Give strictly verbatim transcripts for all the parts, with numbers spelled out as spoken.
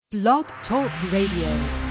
Blog Talk Radio.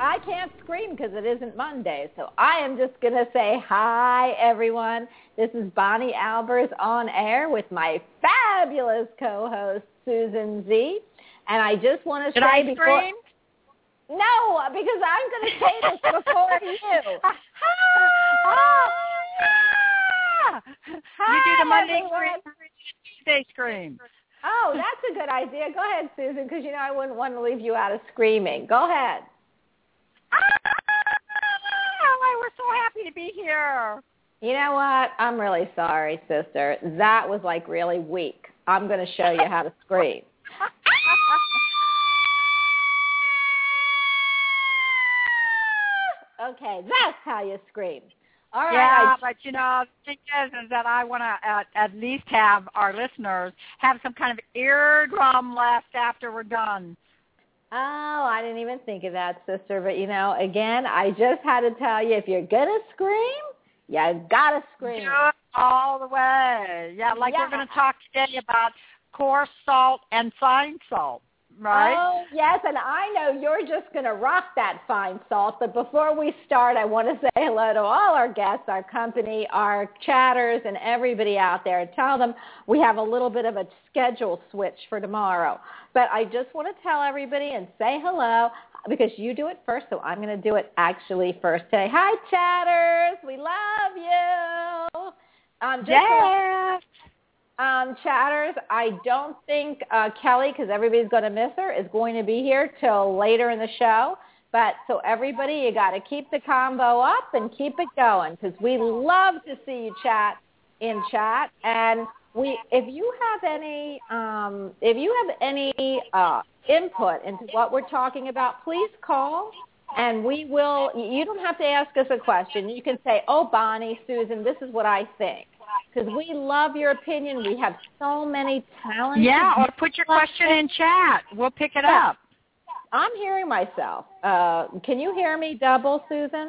I can't scream because it isn't Monday. So I am just going to say hi, everyone. This is Bonnie Albers on air with my fabulous co-host, Susan Z. And I just want to Did say I before... scream? No, because I'm going to say this before you. You do the Monday everyone. scream, Tuesday scream. Oh, that's a good idea. Go ahead, Susan, because you know I wouldn't want to leave you out of screaming. Go ahead. Oh, we're so happy to be here. You know what? I'm really sorry, sister. That was like really weak. I'm going to show you how to scream. Okay, that's how you scream. All right. Yeah, I... but you know, the thing is, is that I want to uh, at least have our listeners have some kind of eardrum left after we're done. Oh, I didn't even think of that, sister. But, you know, again, I just had to tell you, if you're going to scream, you got to scream. Do it all the way. Yeah, like yeah. we're going to talk today about coarse salt and fine salt, right? Oh, yes, and I know you're just going to rock that fine salt. But before we start, I want to say hello to all our guests, our company, our chatters, and everybody out there. Tell them we have a little bit of a schedule switch for tomorrow. But I just want to tell everybody and say hello because you do it first, so I'm going to do it actually first today. Hi, chatters. We love you. Um, just yes. Um, chatters, I don't think uh, Kelly, because everybody's going to miss her, is going to be here till later in the show. But so everybody, you got to keep the combo up and keep it going because we love to see you chat in chat. And we, if you have any, um, if you have any uh, input into what we're talking about, please call. And we will. You don't have to ask us a question. You can say, "Oh, Bonnie, Susan, this is what I think." Because we love your opinion. We have so many talented... Yeah, or put your question in chat. We'll pick it yeah. up. I'm hearing myself. Uh, can you hear me double, Susan?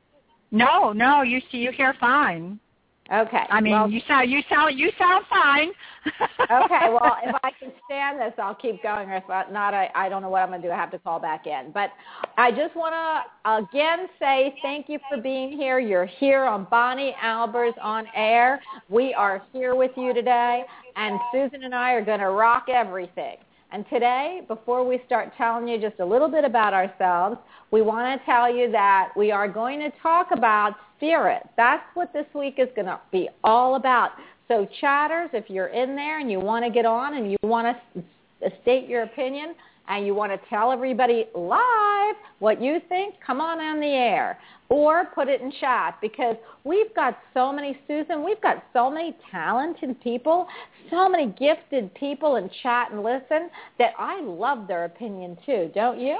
No, no, you see, you hear fine. Okay. I mean, well, you sound, you sound, you sound fine. Okay. Well, if I can stand this, I'll keep going. If not, I, I don't know what I'm going to do. I have to call back in. But I just want to again say thank you for being here. You're here on Bonnie Albers on air. We are here with you today, and Susan and I are going to rock everything. And today, before we start telling you just a little bit about ourselves, we want to tell you that we are going to talk about spirit. That's what this week is going to be all about. So chatters, if you're in there and you want to get on and you want to state your opinion and you want to tell everybody live what you think, come on on the air or put it in chat because we've got so many, Susan, we've got so many talented people, so many gifted people in chat and listen that I love their opinion too, don't you?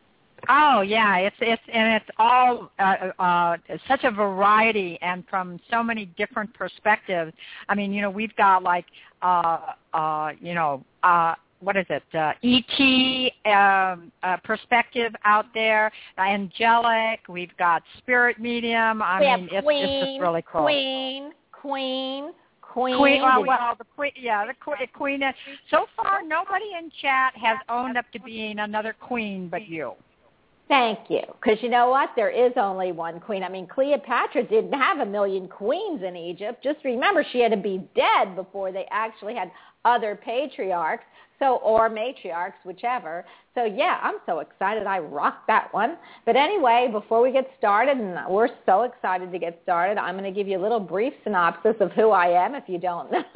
Oh yeah, it's it's and it's all uh, uh, such a variety and from so many different perspectives. I mean, you know, we've got like uh, uh, you know. Uh, what is it, uh, E T um, uh, perspective out there, angelic, we've got spirit medium. I we mean, have it's, queen, it's just really cool. Queen, queen, queen. Queen, well, well, the queen, yeah, the queen, queen. So far, nobody in chat has owned up to being another queen but you. Thank you. Because you know what? There is only one queen. I mean, Cleopatra didn't have a million queens in Egypt. Just remember, she had to be dead before they actually had other patriarchs, so or matriarchs, whichever. So, yeah, I'm so excited. I rocked that one. But anyway, before we get started, and we're so excited to get started, I'm going to give you a little brief synopsis of who I am if you don't know.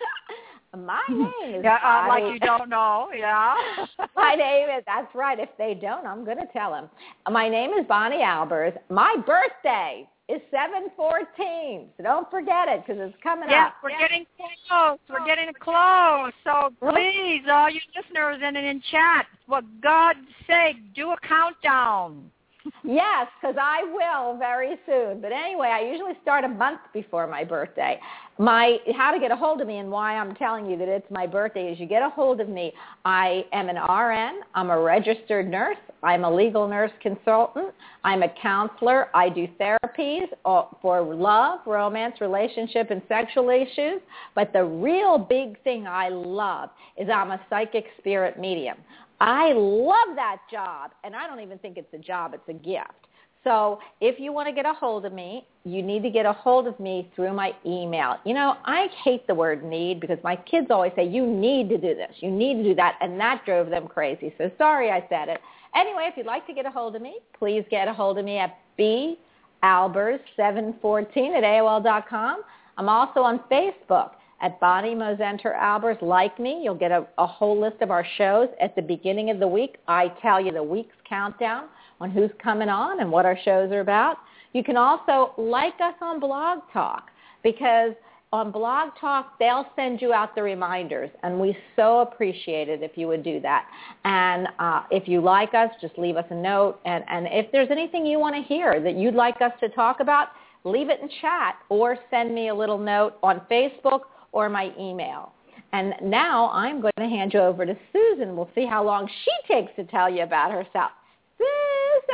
My name is yeah, uh, Bonnie. like you don't know, yeah. My name is, that's right. If they don't, I'm going to tell them. My name is Bonnie Albers. My birthday is seven fourteen, so don't forget it because it's coming yes, up. We're yes, we're getting close. We're getting close. So please, all you listeners in and in chat, for God's sake, do a countdown. Yes, because I will very soon. But anyway, I usually start a month before my birthday. my how to get a hold of me and why I'm telling you that it's my birthday is you get a hold of me. I am an R N. I'm a registered nurse. I'm a legal nurse consultant. I'm a counselor. I do therapies for love, romance, relationship, and sexual issues. But the real big thing I love is I'm a psychic spirit medium. I love that job, and I don't even think it's a job. It's a gift. So if you want to get a hold of me, you need to get a hold of me through my email. You know, I hate the word need because my kids always say, you need to do this, you need to do that, and that drove them crazy. So sorry I said it. Anyway, if you'd like to get a hold of me, please get a hold of me at b albers seven fourteen at A O L dot com. I'm also on Facebook at Bonnie Mosenter Albers. Like me, you'll get a, a whole list of our shows at the beginning of the week. I tell you the week's countdown on who's coming on and what our shows are about. You can also like us on Blog Talk because on Blog Talk, they'll send you out the reminders, and we so appreciate it if you would do that. And uh, if you like us, just leave us a note. And, and if there's anything you want to hear that you'd like us to talk about, leave it in chat or send me a little note on Facebook or my email. And now I'm going to hand you over to Susan. We'll see how long she takes to tell you about herself. Susan!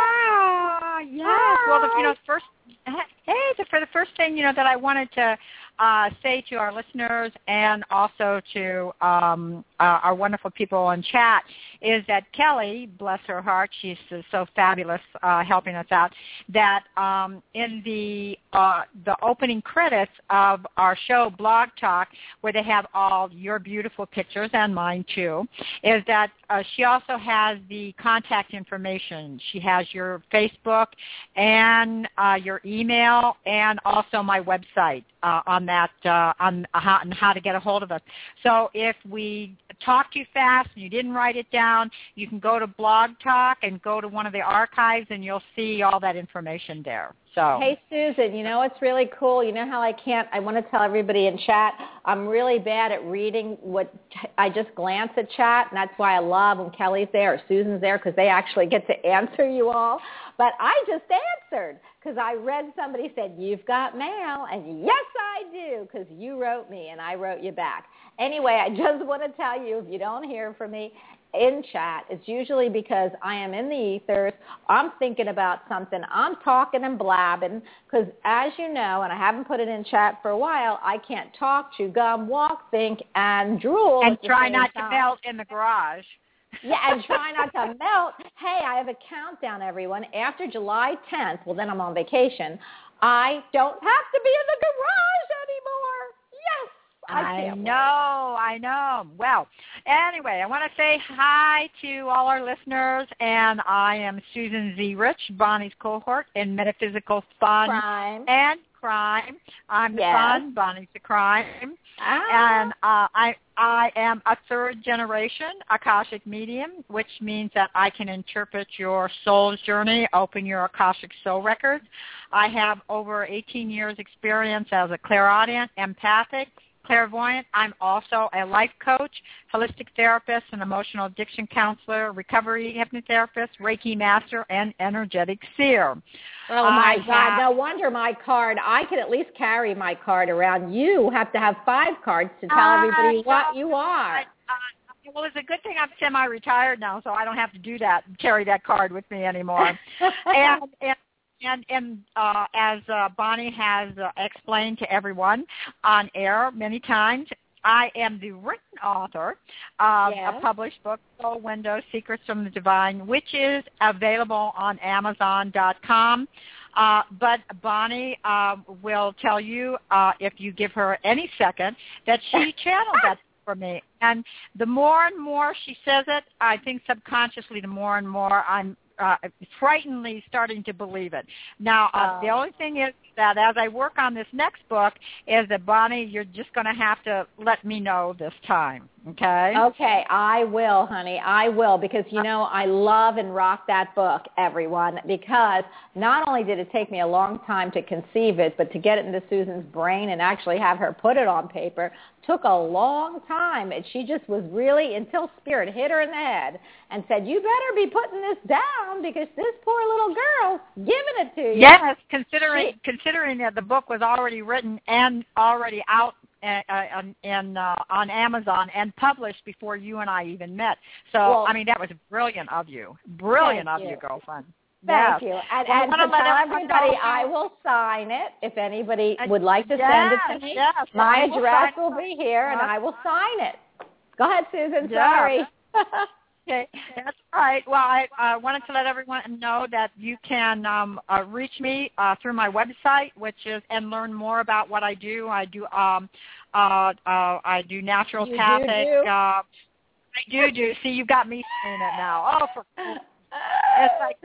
Ah, yes. Hi. Well, the, you know, first, hey, the, for the first thing, you know, that I wanted to uh, say to our listeners and also to um, uh, our wonderful people in chat is that Kelly, bless her heart, she's so fabulous uh, helping us out, that um, in the uh, the opening credits of our show, Blog Talk, where they have all your beautiful pictures and mine too, is that uh, she also has the contact information. She has your Facebook and uh, your email and also my website uh, on that, uh, on how, on how to get a hold of us. So if we talk too fast and you didn't write it down, you can go to Blog Talk and go to one of the archives and you'll see all that information there. So. Hey, Susan, you know what's really cool? You know how I can't, I want to tell everybody in chat, I'm really bad at reading what, I just glance at chat, and that's why I love when Kelly's there or Susan's there because they actually get to answer you all. But I just answered because I read somebody said, you've got mail, and yes, I do, because you wrote me and I wrote you back. Anyway, I just want to tell you, if you don't hear from me in chat, it's usually because I am in the ethers. I'm thinking about something. I'm talking and blabbing because, as you know, and I haven't put it in chat for a while, I can't talk, chew gum, walk, think, and drool. And try not time. to melt in the garage. Yeah, and try not to melt. Hey, I have a countdown, everyone. After July tenth, well, then I'm on vacation, I don't have to be in the garage anymore. Yes. I, I know, I know. Well, anyway, I want to say hi to all our listeners, and I am Susan Z. Rich, Bonnie's cohort in Metaphysical Fun crime. and Crime. I'm the yes. fun, Bonnie's the crime. Ah. And uh, I I am a third generation Akashic medium, which means that I can interpret your soul's journey, open your Akashic soul records. I have over eighteen years experience as a clairaudient, empathic, clairvoyant. I'm also a life coach, holistic therapist, an emotional addiction counselor, recovery hypnotherapist, Reiki master, and energetic seer. Oh, my I God. have, no wonder my card, I can at least carry my card around. You have to have five cards to tell I everybody what know. you are. I, uh, well, it's a good thing I'm semi-retired now, so I don't have to do that, carry that card with me anymore. and, and And, and uh, as uh, Bonnie has uh, explained to everyone on air many times, I am the written author of yes. a published book, Soul Window, Secrets from the Divine, which is available on Amazon dot com. Uh, but Bonnie uh, will tell you, uh, if you give her any second, that she channeled that for me. And the more and more she says it, I think subconsciously the more and more I'm Uh, frighteningly starting to believe it. Now, uh, oh. the only thing is that as I work on this next book is that, Bonnie, you're just going to have to let me know this time. Okay. Okay, I will, honey. I will, because, you know, I love and rock that book, everyone, because not only did it take me a long time to conceive it, but to get it into Susan's brain and actually have her put it on paper took a long time. And she just was really, until Spirit hit her in the head and said, you better be putting this down because this poor little girl's giving it to you. Yes, considering She, considering that the book was already written and already out Uh, in, uh, on Amazon and published before you and I even met. So, well, I mean, that was brilliant of you. Brilliant of you. you, girlfriend. Thank yes. you. And, well, and to tell everybody, I will sign it. If anybody would like to yes, send it to me, yes, my will address will be here, and I will sign it. Go ahead, Susan. Yeah. Sorry. Okay, that's right. Well, I uh, wanted to let everyone know that you can um, uh, reach me uh, through my website, which is, and learn more about what I do. I do, um, uh, uh, I do naturopathic. You do, do. Uh, I do do. See, you got me saying it now. Oh, for it's like.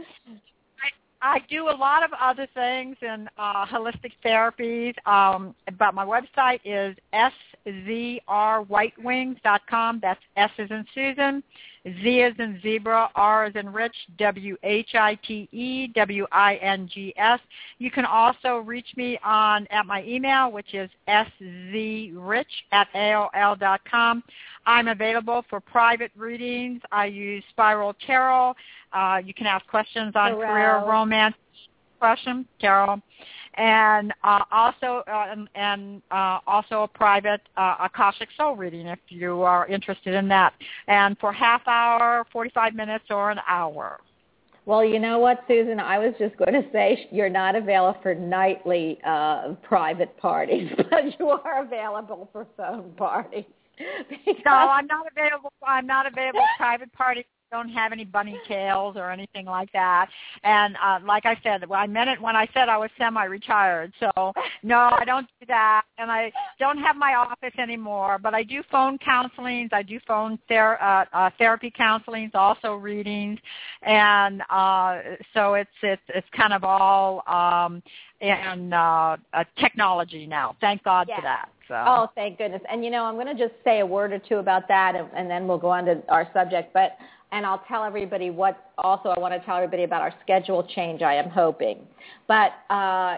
I do a lot of other things in uh, holistic therapies, um, but my website is s z r white wings dot com. That's S as in Susan, Z as in zebra, R as in Rich, W H I T E W I N G S. You can also reach me on at my email, which is s z rich at A O L dot com. I'm available for private readings. I use Spiral Tarot. Uh, you can ask questions on Tarot. career, romance, question, Carol, and uh, also uh, and, and uh, also a private uh, Akashic Soul reading if you are interested in that, and for half hour, forty-five minutes, or an hour. Well, you know what, Susan? I was just going to say you're not available for nightly uh, private parties, but you are available for phone parties. No, I'm not available. I'm not available for private parties. Don't have any bunny tails or anything like that. And uh, like I said, well, I meant it when I said I was semi-retired. So, no, I don't do that. And I don't have my office anymore. But I do phone counselings. I do phone ther- uh, uh, therapy counselings, also readings. And uh, so it's, it's, it's kind of all um, in uh, uh, technology now. Thank God yes. for that. So. Oh, thank goodness. And, you know, I'm going to just say a word or two about that, and, and then we'll go on to our subject. But and I'll tell everybody what, also I want to tell everybody about our schedule change, I am hoping. But uh,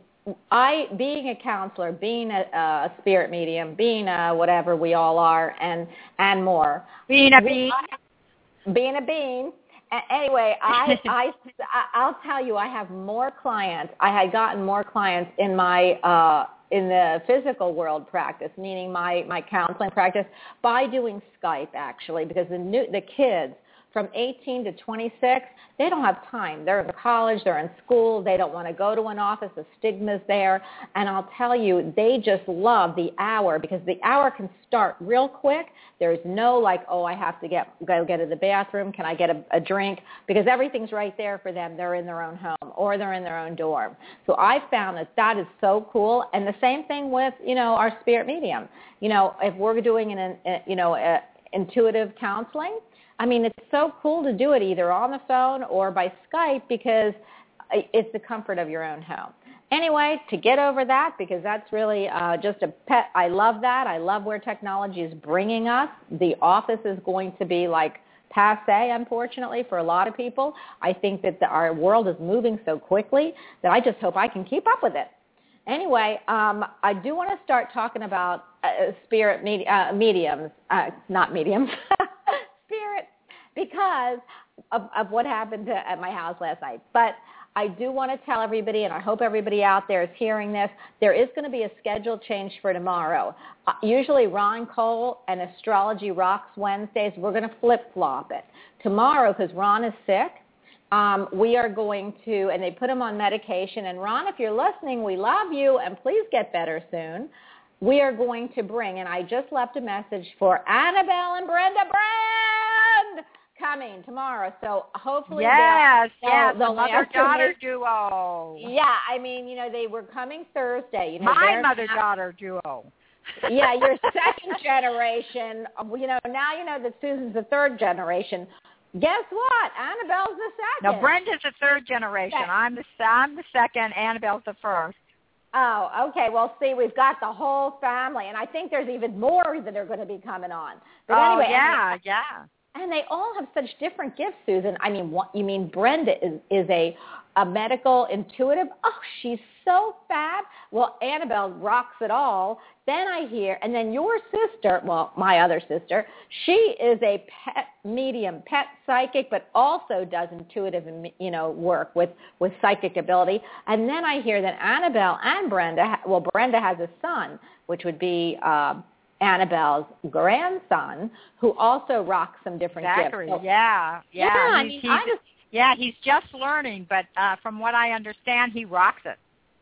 I, being a counselor, being a, a spirit medium, being a whatever we all are, and, and more. Being a bean. Being a bean. Anyway, I, I, I'll tell you, I have more clients. I had gotten more clients in my uh, in the physical world practice, meaning my, my counseling practice, by doing Skype, actually, because the new, the kids from eighteen to twenty-six, they don't have time. They're in college, they're in school, they don't want to go to an office, the stigma's there, and I'll tell you, they just love the hour, because the hour can start real quick. There's no like, oh, I have to get go get to the bathroom, can I get a, a drink, because everything's right there for them. They're in their own home or they're in their own dorm. So I found that that is so cool, and the same thing with, you know, our spirit medium. You know, if we're doing an, an you know, a, intuitive counseling, I mean, it's so cool to do it either on the phone or by Skype, because it's the comfort of your own home. Anyway, to get over that, because that's really uh, just a pet, I love that. I love where technology is bringing us. The office is going to be like passe, unfortunately, for a lot of people. I think that the, our world is moving so quickly that I just hope I can keep up with it. Anyway, um, I do want to start talking about uh, spirit med- uh, mediums, uh, not mediums, spirit, because of, of what happened to, at my house last night. But I do want to tell everybody, and I hope everybody out there is hearing this, there is going to be a schedule change for tomorrow. Uh, usually Ron Cole and Astrology Rocks Wednesdays, we're going to flip-flop it. Tomorrow, because Ron is sick, um, we are going to, and they put him on medication, and Ron, if you're listening, we love you, and please get better soon. We are going to bring, and I just left a message for Annabelle and Brenda Brand coming tomorrow. So hopefully yes, they'll, yes, they'll the mother-daughter duo. Yeah, I mean, you know, they were coming Thursday. You know, my mother-daughter duo. Yeah, your second generation. You know, now you know that Susan's the third generation. Guess what? Annabelle's the second. No, Brenda's the third generation. I'm the I'm the second. Annabelle's the first. Oh, okay. Well, see, we've got the whole family, and I think there's even more that are going to be coming on. But oh, anyway, yeah, and they, yeah. and they all have such different gifts, Susan. I mean, what, you mean Brenda is, is a, a medical intuitive? Oh, she's so fab. Well, Annabelle rocks it all. Then I hear, and then your sister, well, my other sister, she is a pet medium, pet psychic, but also does intuitive, you know, work with, with psychic ability. And then I hear that Annabelle and Brenda, well, Brenda has a son, which would be uh, Annabelle's grandson, who also rocks some different exactly. gifts. So, yeah, yeah. yeah, I he's, mean, he's, I just, yeah, he's just learning, but uh, from what I understand, he rocks it.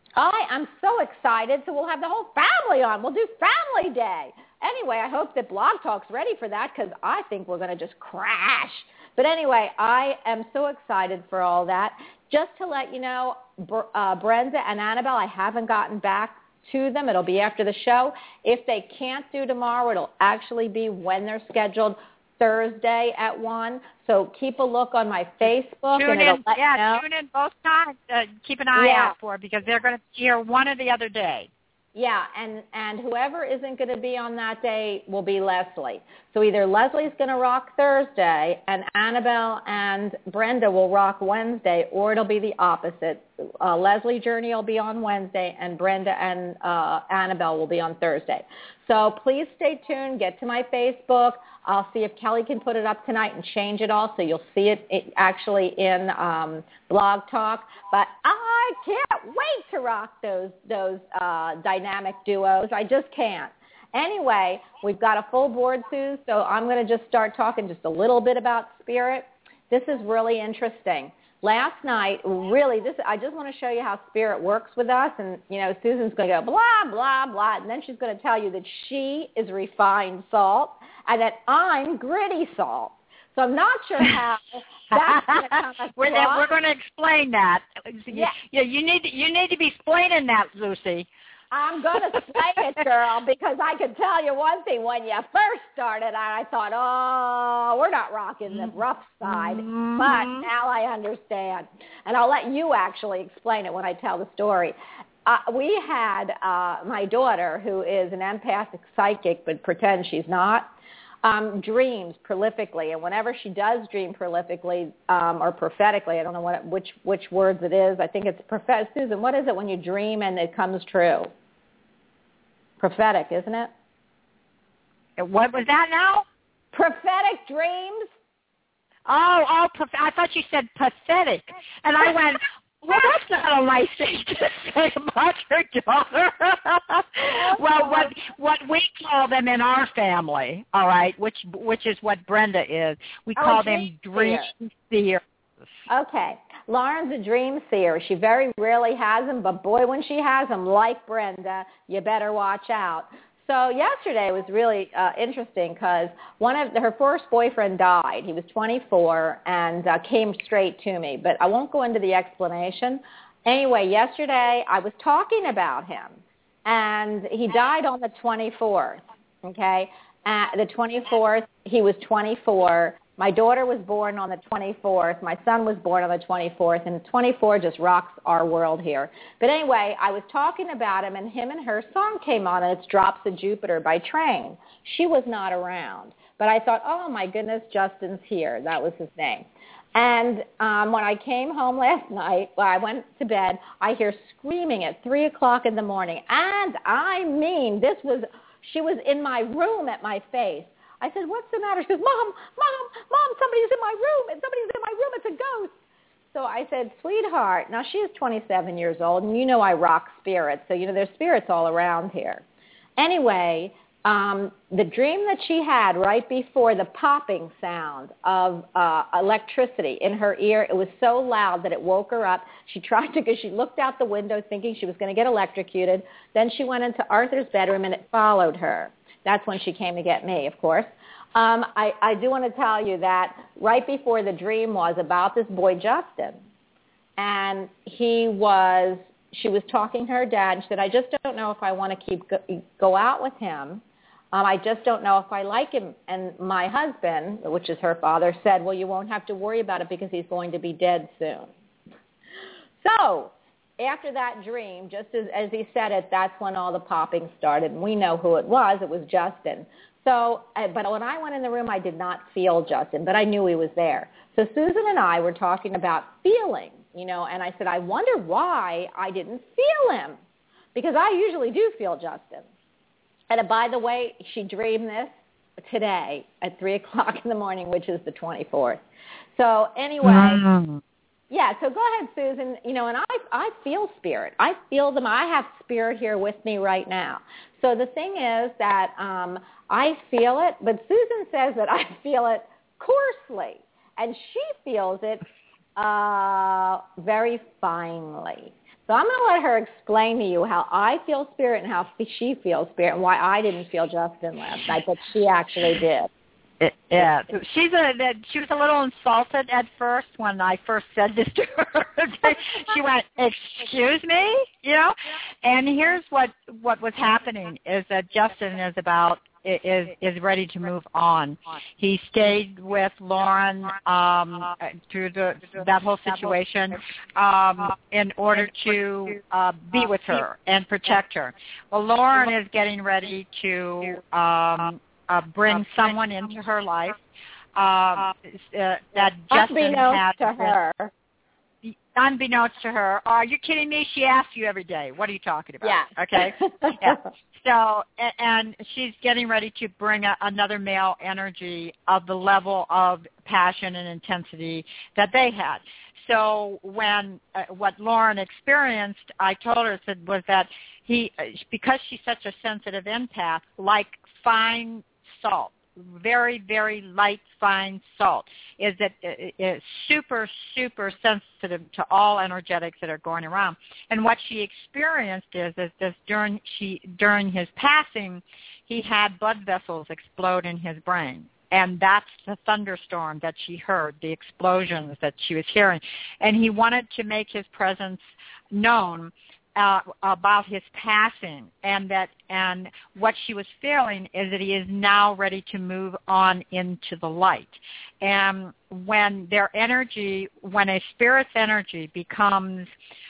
I am so excited, so we'll have the whole family on. We'll do Family Day. Anyway, I hope that Blog Talk's ready for that because I think we're going to just crash. But anyway, I am so excited for all that. Just to let you know, uh, Brenda and Annabelle, I haven't gotten back to them. It'll be after the show. If they can't do tomorrow, it'll actually be when they're scheduled, Thursday at one. So keep a look on my Facebook. Tune and it'll in, let yeah, you know. tune in both times. Uh, keep an eye Yeah. out for it because they're going to be here one or the other day. Yeah, and, and whoever isn't going to be on that day will be Leslie. So either Leslie's going to rock Thursday and Annabelle and Brenda will rock Wednesday, or it'll be the opposite. Uh, Leslie Journey will be on Wednesday and Brenda and uh, Annabelle will be on Thursday. So please stay tuned. Get to my Facebook. I'll see if Kelly can put it up tonight and change it all so you'll see it, it actually in um, Blog Talk. But I can't wait to rock those those uh, dynamic duos. I just can't. Anyway, we've got a full board, Sue, so I'm going to just start talking just a little bit about spirit. This is really interesting. Last night, really, this I just want to show you how spirit works with us. And, you know, Susan's going to go blah, blah, blah, and then she's going to tell you that she is refined salt and that I'm gritty salt. So I'm not sure how that's going to come across. We're, we're going to explain that. Yeah. Yeah, you need to, you need to be explaining that, Lucy. I'm going to say it, girl, because I can tell you one thing. When you first started, I thought, oh, we're not rocking the rough side. Mm-hmm. But now I understand. And I'll let you actually explain it when I tell the story. Uh, we had uh, my daughter, who is an empathic psychic but pretends she's not, um, dreams prolifically. And whenever she does dream prolifically um, or prophetically, I don't know what which which words it is. I think it's prophetic. Susan, what is it when you dream and it comes true? Prophetic, isn't it? What was that now? Prophetic dreams. Oh, oh, I thought you said pathetic. And I went, well, that's not a nice thing to say about your daughter. Well, what what we call them in our family, all right, which which is what Brenda is, we call oh, them dream dream seers. Okay. Lauren's a dream seer. She very rarely has them, but boy, when she has them, like Brenda, you better watch out. So yesterday was really uh, interesting because one of her first boyfriend died. He was twenty-four and uh, came straight to me, but I won't go into the explanation. Anyway, yesterday I was talking about him, and he died on the twenty-fourth, okay? Uh, the twenty-fourth, he was twenty-four. My daughter was born on the twenty-fourth. My son was born on the twenty-fourth, and twenty-four just rocks our world here. But anyway, I was talking about him, and him and her song came on, and it's Drops of Jupiter by Train. She was not around. But I thought, oh, my goodness, Justin's here. That was his name. And um, when I came home last night, well, I went to bed, I hear screaming at three o'clock in the morning. And I mean, this was, she was in my room at my face. I said, what's the matter? She goes, Mom, Mom, Mom, somebody's in my room, and somebody's in my room. It's a ghost. So I said, sweetheart, now she is twenty-seven years old, and you know I rock spirits, so, you know, there's spirits all around here. Anyway, um, the dream that she had right before the popping sound of uh, electricity in her ear, it was so loud that it woke her up. She tried to, because she looked out the window thinking she was going to get electrocuted. Then she went into Arthur's bedroom, and it followed her. That's when she came to get me, of course. Um, I, I do want to tell you that right before the dream was about this boy, Justin. And he was, she was talking to her dad, and she said, I just don't know if I want to keep go, go out with him. Um, I just don't know if I like him. And my husband, which is her father, said, well, you won't have to worry about it because he's going to be dead soon. So after that dream, just as, as he said it, that's when all the popping started. And we know who it was. It was Justin. So, uh, but when I went in the room, I did not feel Justin, but I knew he was there. So Susan and I were talking about feelings, you know, and I said, I wonder why I didn't feel him, because I usually do feel Justin. And uh, by the way, she dreamed this today at three o'clock in the morning, which is the twenty-fourth. So anyway, mm. yeah, so go ahead, Susan. You know, and I, I feel spirit. I feel them. I have spirit here with me right now. So the thing is that um, I feel it, but Susan says that I feel it coarsely, and she feels it uh, very finely. So I'm going to let her explain to you how I feel spirit and how she feels spirit, and why I didn't feel Justin last night, but she actually did. It, yeah, she's a. She was a little insulted at first when I first said this to her. She went, "Excuse me," you know. And here's what what was happening is that Justin is about is is ready to move on. He stayed with Lauren um, through the that whole situation um, in order to uh, be with her and protect her. Well, Lauren is getting ready to. Um, Uh, bring someone into her life uh, uh, that Justin had. To her. Unbeknownst to her. Are you kidding me? She asks you every day. What are you talking about? Yeah. Okay. Yeah. So, and she's getting ready to bring a, another male energy of the level of passion and intensity that they had. So when uh, what Lauren experienced, I told her said was that he, because she's such a sensitive empath, like fine salt, very, very light, fine salt, is that it is super, super sensitive to all energetics that are going around. And what she experienced is, is this during she during his passing, he had blood vessels explode in his brain. And that's the thunderstorm that she heard, the explosions that she was hearing. And he wanted to make his presence known uh, about his passing, and that and what she was feeling is that he is now ready to move on into the light. And when their energy, when a spirit's energy becomes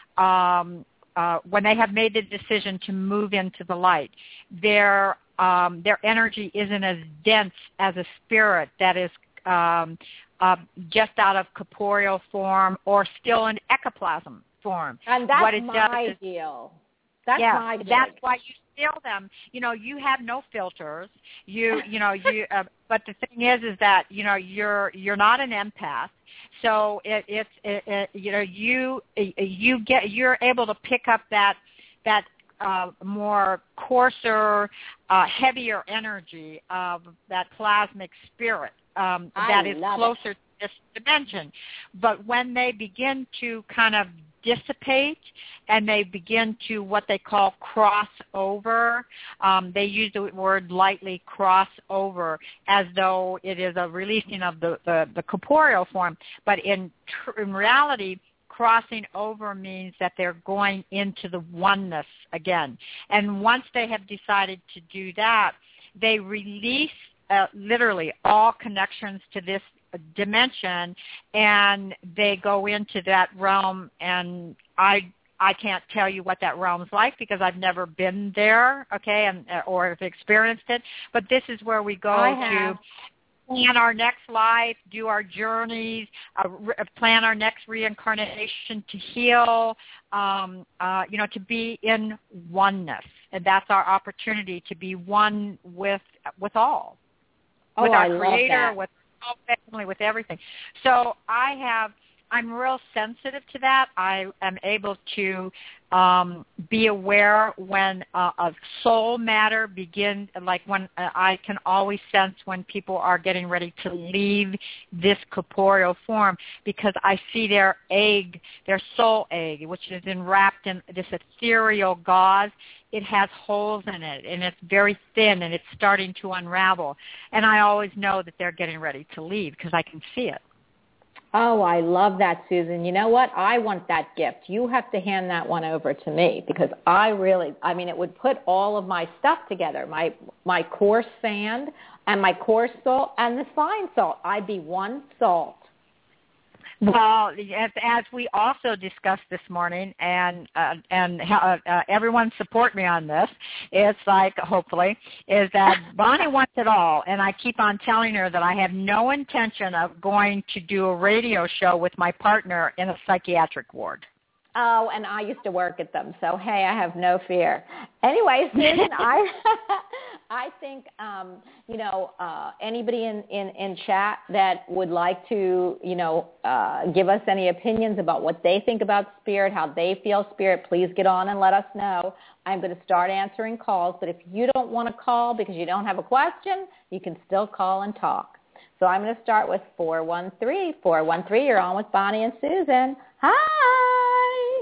um, uh, when they have made the decision to move into the light, their um, their energy isn't as dense as a spirit that is um, uh, just out of corporeal form or still in ectoplasm form. And that's what it my does is, deal. That's yeah, my deal. That's why you feel them. You know, you have no filters. You, you know, you. Uh, but the thing is, is that you know you're you're not an empath. So it, it's it, it, you know you you get you're able to pick up that that uh, more coarser, uh, heavier energy of that plasmic spirit um, that is closer it. to this dimension. But when they begin to kind of dissipate and they begin to what they call cross over. Um, they use the word lightly cross over as though it is a releasing of the, the, the corporeal form. But in, tr- in reality, crossing over means that they're going into the oneness again. And once they have decided to do that, they release uh, literally all connections to this dimension, and they go into that realm, and I I can't tell you what that realm's like because I've never been there, okay, and or have experienced it, but this is where we go to plan our next life, do our journeys, uh, re- plan our next reincarnation to heal, um, uh, you know, to be in oneness, and that's our opportunity to be one with with all, oh, with our I Creator, love that. with family, with everything. So I have, I'm real sensitive to that. I am able to um, be aware when uh, a soul matter begins, like when uh, I can always sense when people are getting ready to leave this corporeal form because I see their egg, their soul egg, which is enwrapped in this ethereal gauze. It has holes in it, and it's very thin, and it's starting to unravel. And I always know that they're getting ready to leave because I can see it. Oh, I love that, Susan. You know what? I want that gift. You have to hand that one over to me because I really, I mean, it would put all of my stuff together, my my coarse sand and my coarse salt and the fine salt. I'd be one salt. Well, as, as we also discussed this morning, and uh, and uh, uh, everyone support me on this, it's like, hopefully, is that Bonnie wants it all, and I keep on telling her that I have no intention of going to do a radio show with my partner in a psychiatric ward. Oh, and I used to work at them, so hey, I have no fear. Anyway, Susan, I I think um, you know uh, anybody in, in, in chat that would like to you know uh, give us any opinions about what they think about spirit, how they feel spirit, please get on and let us know. I'm going to start answering calls, but if you don't want to call because you don't have a question, you can still call and talk. So I'm going to start with four one three. four one three, you're on with Bonnie and Susan. Hi.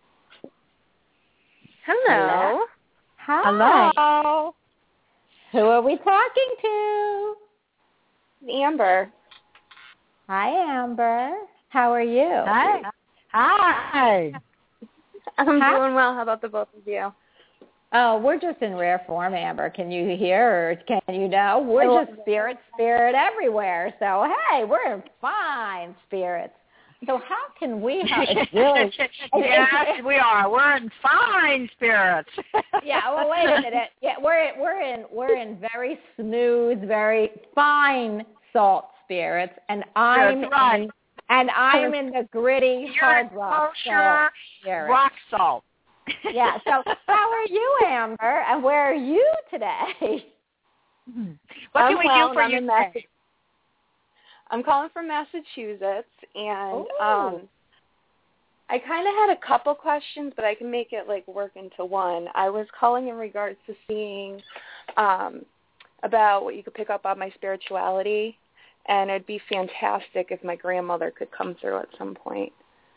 Hello. Hi. Hello. Who are we talking to? Amber. Hi, Amber. How are you? Hi. Hi. I'm Hi. doing well. How about the both of you? Oh, we're just in rare form, Amber. Can you hear or can you know? We're just spirit, spirit everywhere. So, hey, we're in fine spirits. So how can we help? It's really, yes, we are. We're in fine spirits. Yeah. Well, wait a minute. Yeah, we're we're in we're in very smooth, very fine salt spirits, and I'm That's right. in, and I'm in the gritty hard rock kosher salt rock salt. Yeah. So how are you, Amber? And where are you today? What I'm can we well, do for I'm you in today? Massa- I'm calling from Massachusetts, and Ooh. um, I kind of had a couple questions, but I can make it like work into one. I was calling in regards to seeing um, about what you could pick up on my spirituality, and it'd be fantastic if my grandmother could come through at some point.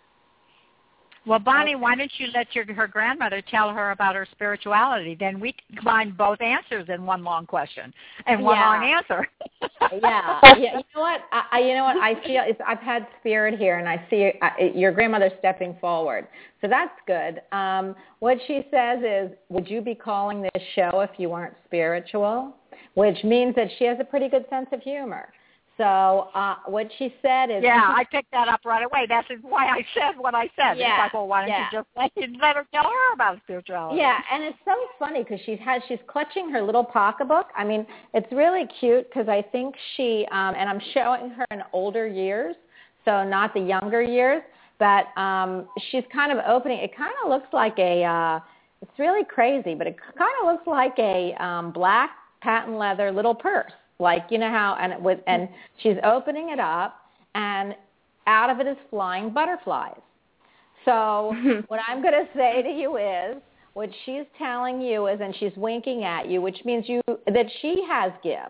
Well, Bonnie, why don't you let your her grandmother tell her about her spirituality? Then we can combine both answers in one long question and one Yeah. long answer. Yeah, yeah. You know what? I, I, you know what? I feel it's, I've had spirit here, and I see uh, your grandmother stepping forward, so that's good. Um, what she says is, "Would you be calling this show if you weren't spiritual?" Which means that she has a pretty good sense of humor. So uh, what she said is, yeah, I picked that up right away. That's why I said what I said. Yeah, it's like, well, why don't yeah. you just let, let her tell her about spirituality? Yeah, and it's so funny because she has she's clutching her little pocketbook. I mean, it's really cute because I think she um, and I'm showing her in older years, so not the younger years, but um, she's kind of opening. It kind of looks like a. Uh, it's really crazy, but it kind of looks like a um, black patent leather little purse. Like, you know how, and with, and she's opening it up, and out of it is flying butterflies. So what I'm going to say to you is, what she's telling you is, and she's winking at you, which means you that she has gifts,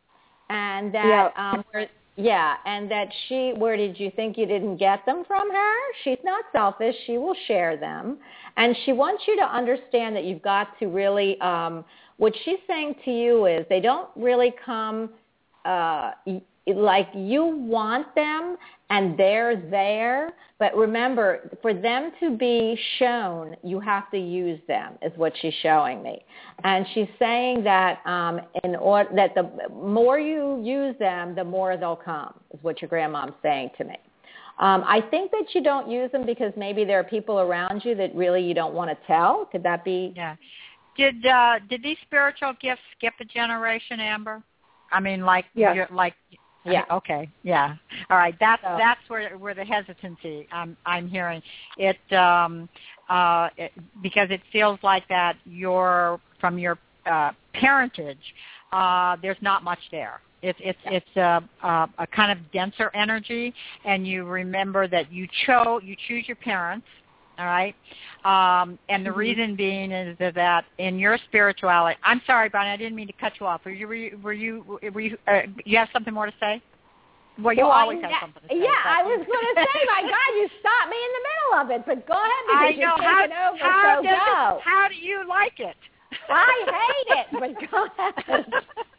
and that, Yeah. um, where, yeah, and that she, where did you think you didn't get them from her? She's not selfish. She will share them, and she wants you to understand that you've got to really. Um, What she's saying to you is they don't really come uh, like you want them and they're there. But remember, for them to be shown, you have to use them is what she's showing me. And she's saying that um, in order, that the more you use them, the more they'll come is what your grandmom's saying to me. Um, I think that you don't use them because maybe there are people around you that really you don't want to tell. Could that be? Yeah. Did uh, did these spiritual gifts skip a generation, Amber? I mean, like, Yes. you're, like, Yeah. Okay. Yeah. All right. That's So. that's where where the hesitancy I'm I'm hearing it, um, uh, it because it feels like that you're from your uh, parentage. Uh, there's not much there. It's it's Yeah. it's a, a a kind of denser energy, and you remember that you chose you choose your parents. All right, um, and the mm-hmm. reason being is that in your spirituality, I'm sorry, Bonnie, I didn't mean to cut you off. Were you were you were you, were you uh, you have something more to say? Well, you well, always I, have something to say. Yeah, I was going to say, my God, you stopped me in the middle of it. But go ahead because I you're know. taking How, over. how So does go. It, how do you like it? I hate it, but go ahead.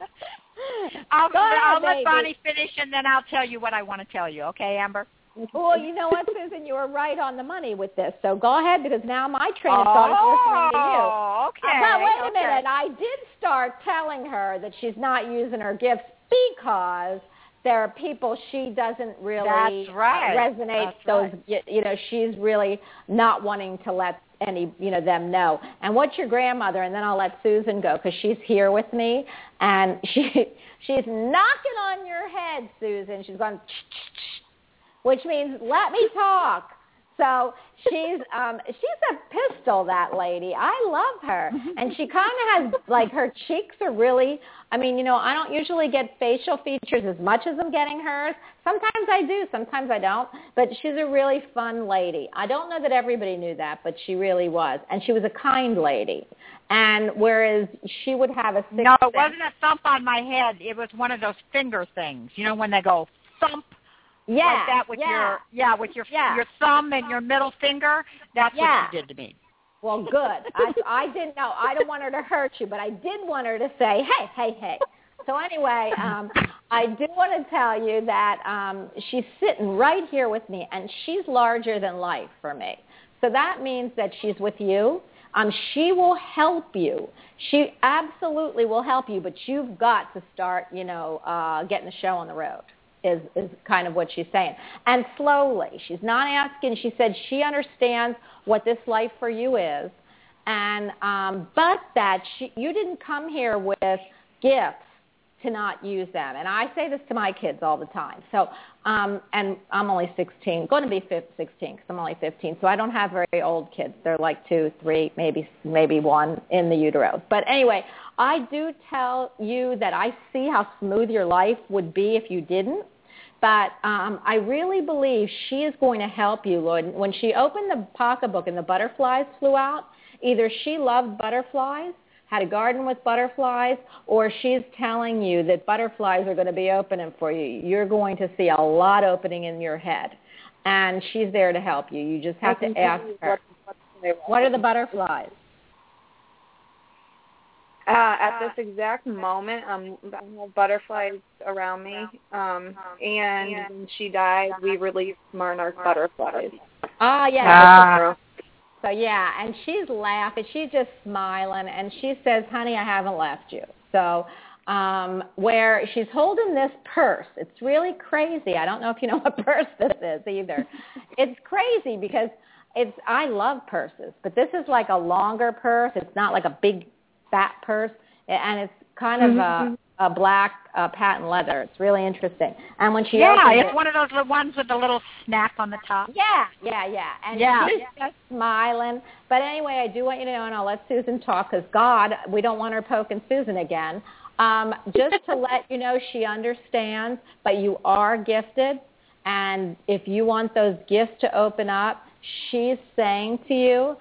I'll, go ahead, I'll baby. let Bonnie finish, and then I'll tell you what I want to tell you. Okay, Amber? Well, you know what, Susan? You were right on the money with this. So go ahead, because now my train of thought is listening to you. Oh, okay. But wait okay. a minute. I did start telling her that she's not using her gifts because there are people she doesn't really That's right. resonate. That's those, right. you know, she's really not wanting to let any, you know, them know. And what's your grandmother? And then I'll let Susan go because she's here with me, and she she's knocking on your head, Susan. She's going, which means let me talk. So she's um, she's a pistol, that lady. I love her. And she kind of has, like, her cheeks are really, I mean, you know, I don't usually get facial features as much as I'm getting hers. Sometimes I do, sometimes I don't. But she's a really fun lady. I don't know that everybody knew that, but she really was. And she was a kind lady. And whereas she would have a sixth No, it sense. wasn't a thump on my head. It was one of those finger things. You know, when they go thump. Yeah, like that with yeah. your yeah with your yeah. your thumb and your middle finger. That's yeah. what you did to me. Well, good. I, I didn't know. I don't want her to hurt you, but I did want her to say, hey, hey, hey. So anyway, um, I do want to tell you that um, she's sitting right here with me, and she's larger than life for me. So that means that she's with you. Um, she will help you. She absolutely will help you, but you've got to start, you know, uh, getting the show on the road. Is, is kind of what she's saying. And slowly. She's not asking. She said she understands what this life for you is, and um, but that she, you didn't come here with gifts to not use them. And I say this to my kids all the time. So, um, and I'm only sixteen, going to be sixteen because I'm only fifteen. So I don't have very old kids. They're like two, three, maybe maybe one in the utero. But anyway, I do tell you that I see how smooth your life would be if you didn't. But um, I really believe she is going to help you, Lord. When she opened the pocketbook and the butterflies flew out, either she loved butterflies, had a garden with butterflies, or she's telling you that butterflies are going to be opening for you. You're going to see a lot opening in your head. And she's there to help you. You just have to ask her. What are the butterflies? Uh, at this exact moment, um, I have butterflies around me, um, and when she died, we released Monarch butterflies. Oh, yeah. Ah. So, yeah, and she's laughing. She's just smiling, and she says, honey, I haven't left you. So um, where she's holding this purse, it's really crazy. I don't know if you know what purse this is either. It's crazy because it's I love purses, but this is like a longer purse. It's not like a big fat purse, and it's kind of mm-hmm. a, a black uh, patent leather. It's really interesting. And when she yeah, opens it's it, one of those little ones with the little snap on the top. yeah, yeah, yeah. And Yeah. she's just smiling. But anyway, I do want you to know, and I'll let Susan talk because, God, we don't want her poking Susan again. Um, just to let you know, she understands, but you are gifted. And if you want those gifts to open up, she's saying to you,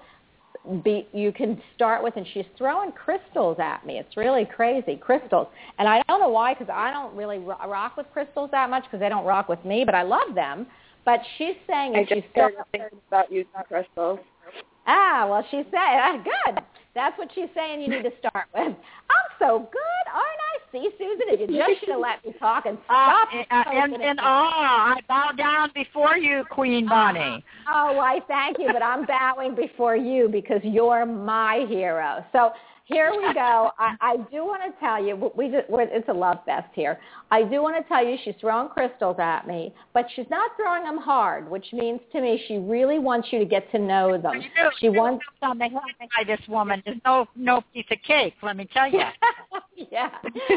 Be, you can start with, and she's throwing crystals at me. It's really crazy, crystals. And I don't know why, because I don't really rock with crystals that much because they don't rock with me, but I love them. But she's saying I if just she started starts, thinking about using crystals. Ah, well, she's saying, ah, good. That's what she's saying you need to start with. I'm so good, aren't I? See, Susan, if you just should have let me talk and stop. Uh, uh, in, in awe, I bow down before you, Queen Bonnie. Oh, why, thank you, but I'm bowing before you because you're my hero. So here we go. I, I do want to tell you, we just, we're, it's a love fest here. I do want to tell you she's throwing crystals at me, but she's not throwing them hard, which means to me she really wants you to get to know them. You do, she you wants on the head by this woman. There's no no piece of cake, let me tell you. yeah.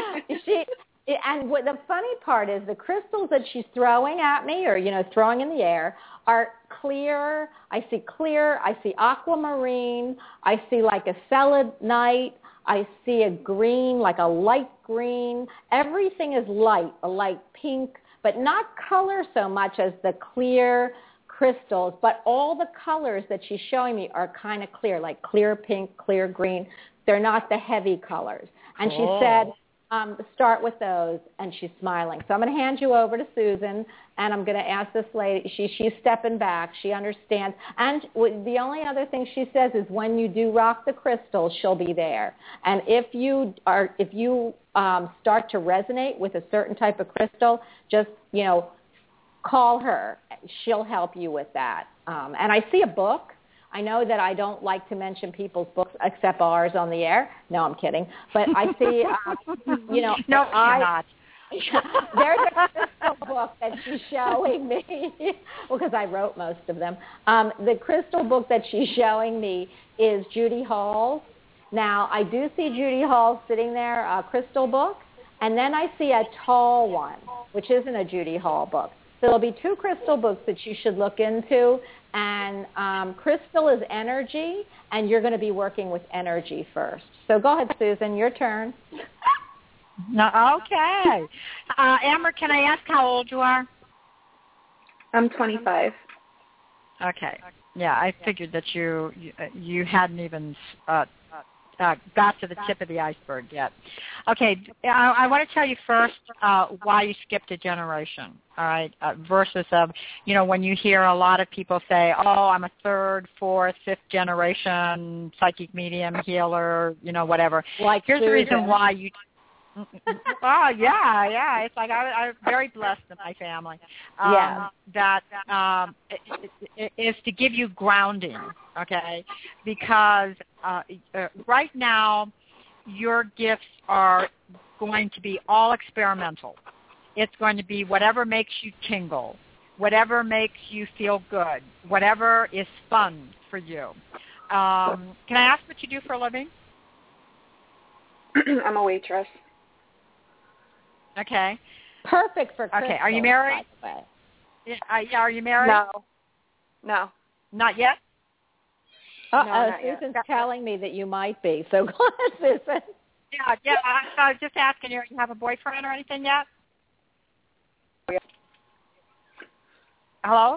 she and what the funny part is the crystals that she's throwing at me, or you know, throwing in the air, are clear. I see clear. I see aquamarine. I see like a selenite. I see a green, like a light green. Everything is light, a light pink, but not color so much as the clear crystals. But all the colors that she's showing me are kind of clear, like clear pink, clear green. They're not the heavy colors. And Cool. she said, um, start with those, and she's smiling. So I'm going to hand you over to Susan, and I'm going to ask this lady. She, she's stepping back. She understands. And w- the only other thing she says is when you do rock the crystals, she'll be there. And if you are, if you um, start to resonate with a certain type of crystal, just, you know, call her. She'll help you with that. Um, and I see a book. I know that I don't like to mention people's books except ours on the air. No, I'm kidding. But I see, uh, you know, no, I, you're not. There's a crystal book that she's showing me. Well, because I wrote most of them. Um, the crystal book that she's showing me is Judy Hall's. Now, I do see Judy Hall sitting there, a crystal book, and then I see a tall one, which isn't a Judy Hall book. So there'll be two crystal books that you should look into, and um, crystal is energy, and you're going to be working with energy first. So go ahead, Susan, your turn. No, okay. Uh, Amber, can I ask how old you are? I'm twenty-five. Okay. Yeah, I figured that you you, you hadn't even uh, uh, got to the tip of the iceberg yet. Okay, I, I want to tell you first uh, why you skipped a generation, all right, uh, versus, of, you know, when you hear a lot of people say, oh, I'm a third, fourth, fifth generation psychic medium, healer, you know, whatever. Like Here's Susan. the reason why you oh yeah, yeah. It's like I, I'm very blessed in my family. Um, Yeah. That um, it, it, is to give you grounding, okay? Because uh, uh, right now, your gifts are going to be all experimental. It's going to be whatever makes you tingle, whatever makes you feel good, whatever is fun for you. Um, can I ask what you do for a living? I'm a waitress. Okay. Perfect for crystals. Okay. Are you married? By the way. Yeah, uh, yeah, are you married? No. No. Not yet? Uh-oh, No, not yet. Susan's telling me that you might be. So go ahead, Susan. Yeah, yeah. I, I was just asking you, you have a boyfriend or anything yet? Yeah. Hello?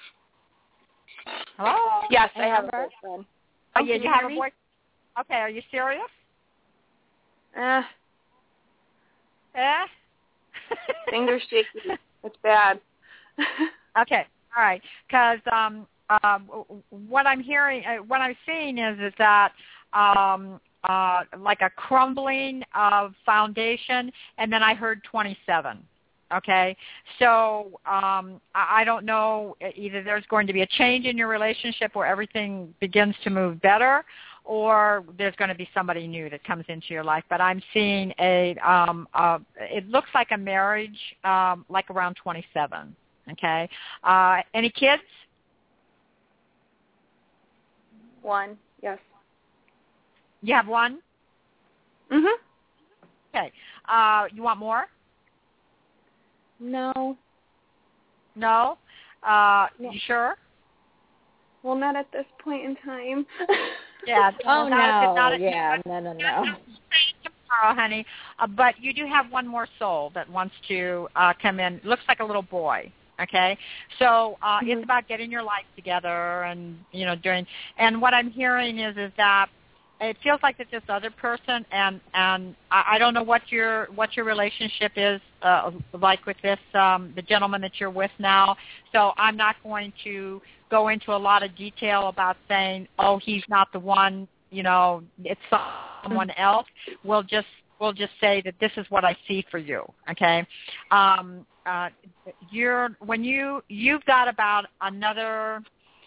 Hello? Yes, I have a Amber? boyfriend. Oh, Oh, yeah, can you you have hear a me? boyfriend? Okay, are you serious? Eh, Eh? fingers shaky. It's bad. Okay, all right. Because um, um, what I'm hearing, uh, what I'm seeing is is that um, uh, like a crumbling of foundation, and then I heard twenty-seven. Okay, so um, I I don't know. Either there's going to be a change in your relationship where everything begins to move better, or there's going to be somebody new that comes into your life. But I'm seeing a, um, uh, it looks like a marriage, um, like around twenty-seven. Okay. Uh, any kids? One, yes. You have one? Mhm. Okay. Uh, you want more? No. No? Uh, No. you sure? Well, not at this point in time. Yeah. Oh, not, no. not, yeah, no, no, no. Tomorrow, honey. Uh, but you do have one more soul that wants to uh, come in. Looks like a little boy. Okay, so uh, Mm-hmm. it's about getting your life together and you know doing. And what I'm hearing is is that it feels like it's this other person, and and I, I don't know what your what your relationship is uh, like with this um, the gentleman that you're with now. So I'm not going to go into a lot of detail about saying, oh, he's not the one. You know, it's someone else. We'll just we'll just say that this is what I see for you. Okay. Um, uh, you're when you you've got about another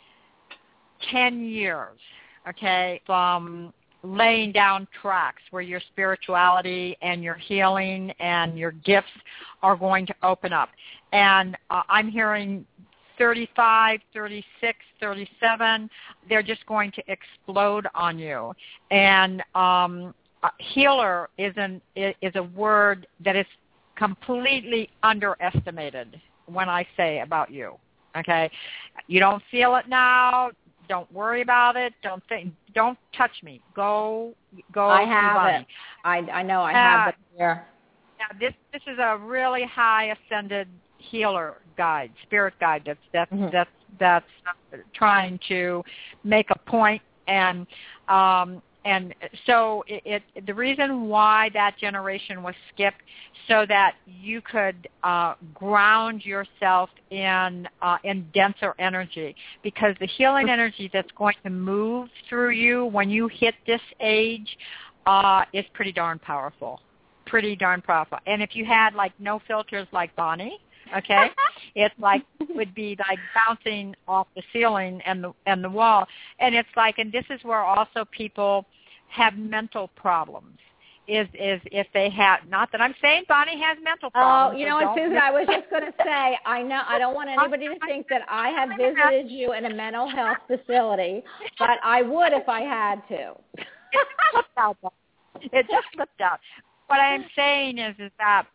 ten years, okay, from laying down tracks where your spirituality and your healing and your gifts are going to open up. And uh, I'm hearing thirty-five, thirty-six, thirty-seven, they're just going to explode on you. And um, uh, healer is an is a word that is completely underestimated when I say about you. Okay, you don't feel it now. Don't worry about it. Don't think. Don't touch me. Go. Go. I have Ivani. it. I I know I Uh, have it here. Now this this is a really high ascended healer guide, spirit guide that's that's Mm-hmm. that's that's trying to make a point, and um and so it, it the reason why that generation was skipped so that you could uh, ground yourself in uh, in denser energy, because the healing energy that's going to move through you when you hit this age uh, is pretty darn powerful. Pretty darn powerful. And if you had like no filters like Bonnie, okay, it's like would be like bouncing off the ceiling and the and the wall. And it's like, and this is where also people have mental problems. is is if they have, not that I'm saying Bonnie has mental Oh, problems. you so know what, don't Susan, mis- I was just going to say, I know I don't want anybody to think that I have visited you in a mental health facility, but I would if I had to. It just slipped out. It just slipped out. What I'm saying is, is that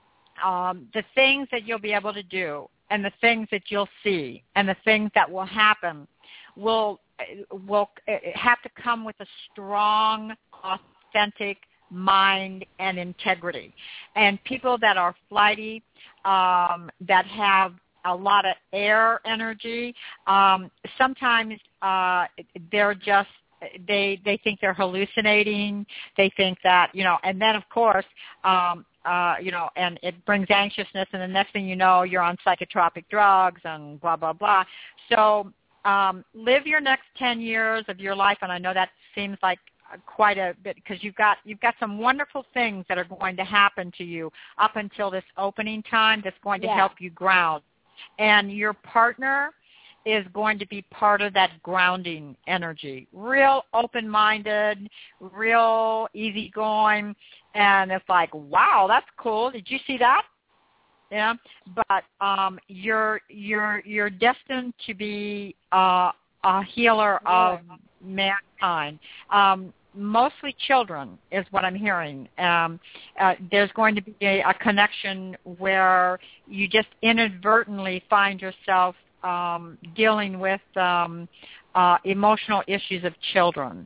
um, the things that you'll be able to do, and the things that you'll see, and the things that will happen, will will have to come with a strong, authentic mind and integrity. And people that are flighty, um, that have a lot of air energy, um, sometimes uh, they're just they they think they're hallucinating. They think that, you know, and then of course, um, uh, you know, and it brings anxiousness, and the next thing you know, you're on psychotropic drugs and blah blah blah. So um, live your next ten years of your life, and I know that seems like quite a bit, because you've got you've got some wonderful things that are going to happen to you up until this opening time that's going to yeah. help you ground, and your partner is going to be part of that grounding energy. Real open-minded, real easygoing, and it's like, wow, that's cool. Did you see that? Yeah, but um, you're you're you're destined to be uh, a healer of mankind. Um, mostly children is what I'm hearing. Um, uh, there's going to be a, a connection where you just inadvertently find yourself um, dealing with um, uh, emotional issues of children.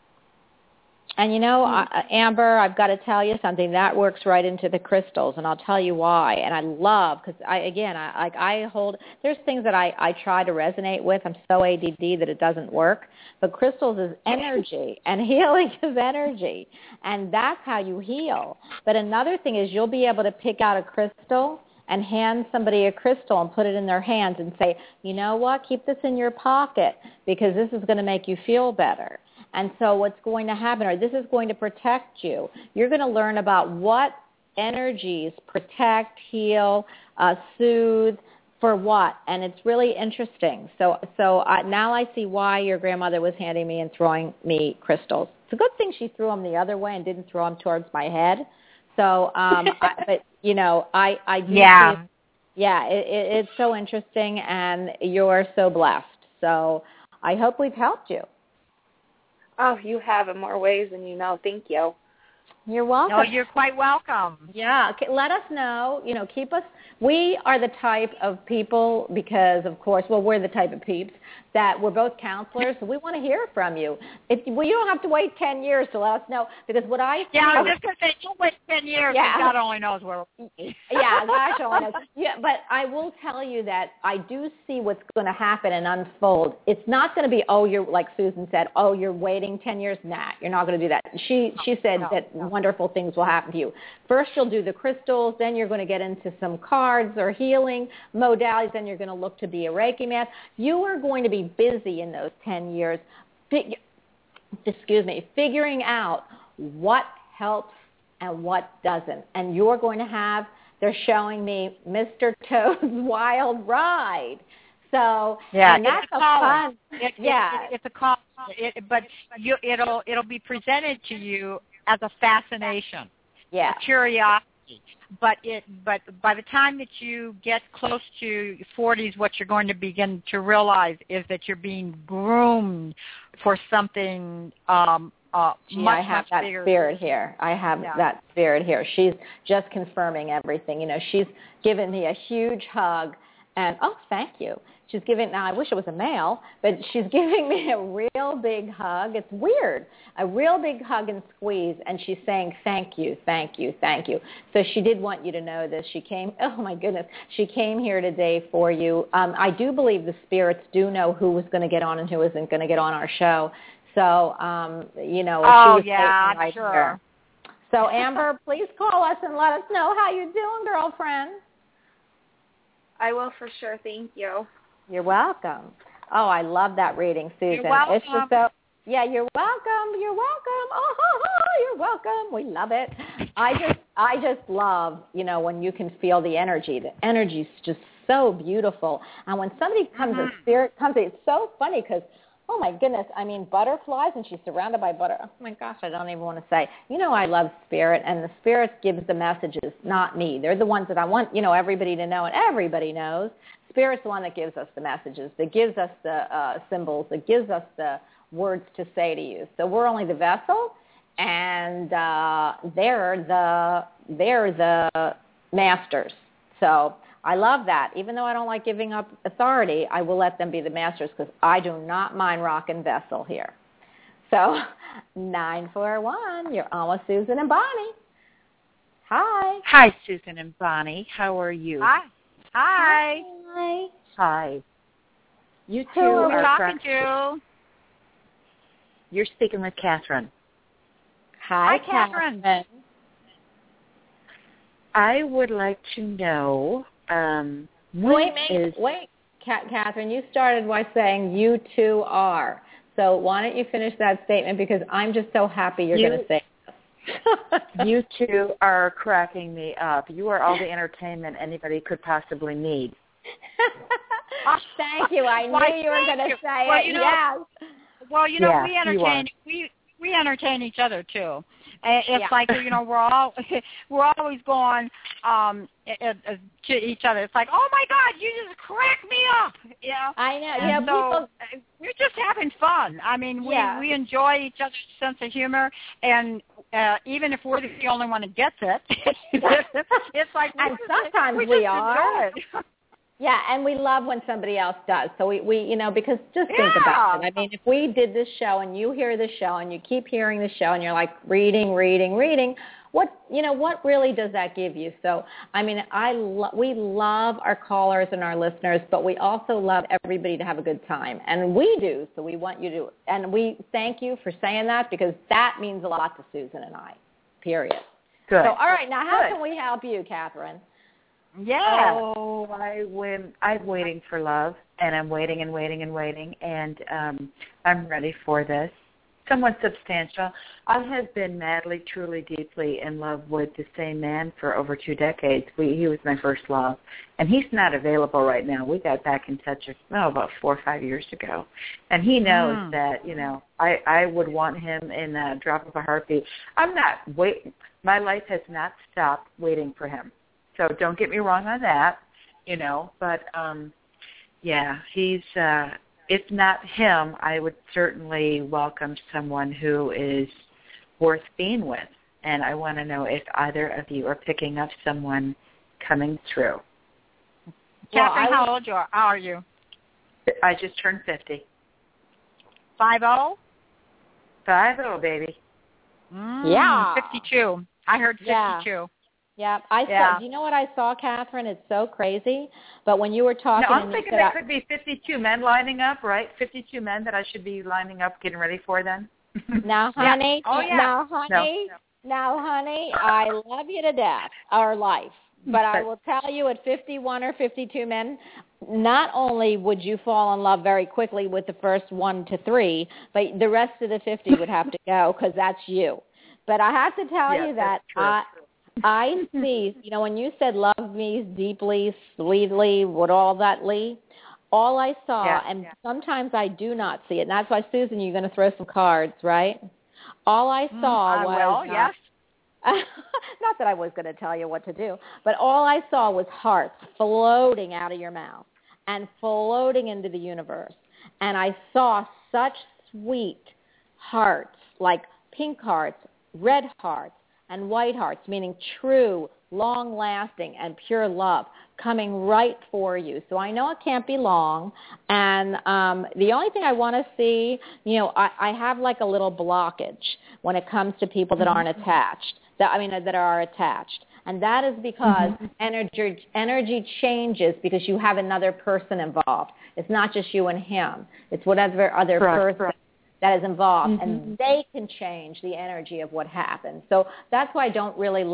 And you know, uh, Amber, I've got to tell you something that works right into the crystals, and I'll tell you why. And I love, because I again, I like I hold. There's things that I I try to resonate with. I'm so A D D that it doesn't work. But crystals is energy, and healing is energy, and that's how you heal. But another thing is you'll be able to pick out a crystal and hand somebody a crystal and put it in their hands and say, you know what, keep this in your pocket because this is going to make you feel better. And so what's going to happen, or this is going to protect you. You're going to learn about what energies protect, heal, uh, soothe, for what. And it's really interesting. So so I, now I see why your grandmother was handing me and throwing me crystals. It's a good thing she threw them the other way and didn't throw them towards my head. So, um, I, but, you know, I, I do yeah. see, yeah, it, it, it's so interesting, and you're so blessed. So I hope we've helped you. Oh, you have in more ways than you know. Thank you. You're welcome. No, you're quite welcome. Yeah. Okay, let us know. You know, keep us. We are the type of people, because, of course, well, we're the type of peeps that we're both counselors, so we want to hear from you. If, well, you don't have to wait ten years to let us know, because what I Yeah, I was see, just going to say, don't wait ten years, Yeah. because God only knows where we'll be. Yeah, gosh, only knows. Yeah, but I will tell you that I do see what's going to happen and unfold. It's not going to be, oh, you're, like Susan said, oh, you're waiting ten years. Nah, you're not going to do that. She she said No, that no. wonderful things will happen to you. First, you'll do the crystals. Then you're going to get into some cards or healing modalities. Then you're going to look to be a Reiki man. You are going to be busy in those ten years, fig- excuse me, figuring out what helps and what doesn't. And you're going to have, they're showing me Mister Toad's Wild Ride. So, Yeah, and that's it's a, a calling. fun, It, yeah. It, it, it's a call, it, but you, it'll it'll be presented to you as a fascination, yeah. a curiosity. But it, but by the time that you get close to forties, what you're going to begin to realize is that you're being groomed for something um, uh, Gee, much, I have much that bigger. spirit here. I have Yeah. that spirit here. She's just confirming everything. You know, she's given me a huge hug, and oh, thank you. She's giving, now I wish it was a male, but she's giving me a real big hug. It's weird. A real big hug and squeeze, and she's saying thank you, thank you, thank you. So she did want you to know this. She came, oh my goodness, she came here today for you. Um, I do believe the spirits do know who was going to get on and who isn't going to get on our show. So, um, you know, Oh, she was yeah, waiting right I'm sure. here. So, Amber, please call us and let us know how you're doing, girlfriend. I will for sure. Thank you. You're welcome. Oh, I love that reading, Susan. You're welcome. It's just so, yeah, you're welcome. You're welcome. Oh, oh, oh, you're welcome. We love it. I just, I just love, you know, when you can feel the energy. The energy's just so beautiful. And when somebody comes, Mm-hmm. a spirit comes, it's so funny because oh my goodness, I mean, butterflies, and she's surrounded by butter. Oh my gosh, I don't even want to say. You know, I love spirit, and the spirit gives the messages, not me. They're the ones that I want, you know, everybody to know, and everybody knows. Spirit's the one that gives us the messages, that gives us the uh, symbols, that gives us the words to say to you. So we're only the vessel, and uh, they're the they're the masters. So I love that. Even though I don't like giving up authority, I will let them be the masters because I do not mind rocking vessel here. So nine four one, you're almost Susan and Bonnie. Hi. Hi, Susan and Bonnie. How are you? Hi. Hi. Hi. Hi. You two Who are we are talking correct. to? You're speaking with Catherine. Hi, Hi, Catherine. Catherine. I would like to know um, when Wait, wait, is wait, Ca- Catherine, you started by saying you two are. So why don't you finish that statement because I'm just so happy you're You- going to say this. you two are cracking me up. You are all the entertainment anybody could possibly need. Thank you. I knew Why, you were going to thank you. say Well, it. you know, yes. Well, you know, Yeah, we you entertain we we entertain each other too. And it's Yeah. like you know we're all we're always going um uh, uh, to each other. It's like, oh my God, you just crack me up, you know. I know. And Yeah, so people. uh, we're just having fun. I mean, we Yeah. we enjoy each other's sense of humor, and uh, even if we're the only one that gets it, it's like we And just, sometimes we, we just are. enjoy it. Yeah, and we love when somebody else does. So we, we you know, because just think Yeah. about it. I mean, if we did this show and you hear the show and you keep hearing the show and you're like reading, reading, reading, what, you know, what really does that give you? So, I mean, I lo- we love our callers and our listeners, but we also love everybody to have a good time. And we do, so we want you to. And we thank you for saying that because that means a lot to Susan and I, period. Good. So, all right, now how Good. can we help you, Catherine? Yeah. Oh, I win. I'm waiting for love, and I'm waiting and waiting and waiting, and um, I'm ready for this. Somewhat substantial. I have been madly, truly, deeply in love with the same man for over two decades. We, he was my first love, and he's not available right now. We got back in touch, oh, about four or five years ago, and he knows Mm. that, you know, I, I would want him in a drop of a heartbeat. I'm not waiting. My life has not stopped waiting for him. So don't get me wrong on that, you know, but, um, yeah, he's, uh, if not him, I would certainly welcome someone who is worth being with. And I want to know if either of you are picking up someone coming through. Catherine, Well, I how old you are? How are you? I just turned fifty. Five zero. Five oh, baby. Mm, Yeah. fifty-two. I heard Yeah. fifty-two. Yeah, I Yeah. saw. Do you know what I saw, Catherine? It's so crazy. But when you were talking, No, I'm and you thinking said, there I- could be fifty-two men lining up, right? fifty-two men that I should be lining up, getting ready for then. now, Yeah. honey, Oh, yeah. now, honey, now, honey, I love you to death, our life. But I will tell you, at fifty-one or fifty-two men, not only would you fall in love very quickly with the first one to three, but the rest of the fifty would have to go because that's you. But I have to tell Yes, you that that's true. I, I see, you know, when you said love me deeply, sweetly, with all that, Lee, all I saw, Yeah, and yeah. sometimes I do not see it, and that's why, Susan, you're going to throw some cards, right? All I saw Mm, I was... will, uh, yes. not that I was going to tell you what to do, but all I saw was hearts floating out of your mouth and floating into the universe. And I saw such sweet hearts, like pink hearts, red hearts, and white hearts, meaning true, long-lasting, and pure love coming right for you. So I know it can't be long. And um, the only thing I want to see, you know, I, I have like a little blockage when it comes to people that aren't attached. That, I mean, that are attached. And that is because mm-hmm. energy energy changes because you have another person involved. It's not just you and him. It's whatever other Correct, person correct. that is involved, Mm-hmm. and they can change the energy of what happens. So that's why I don't really love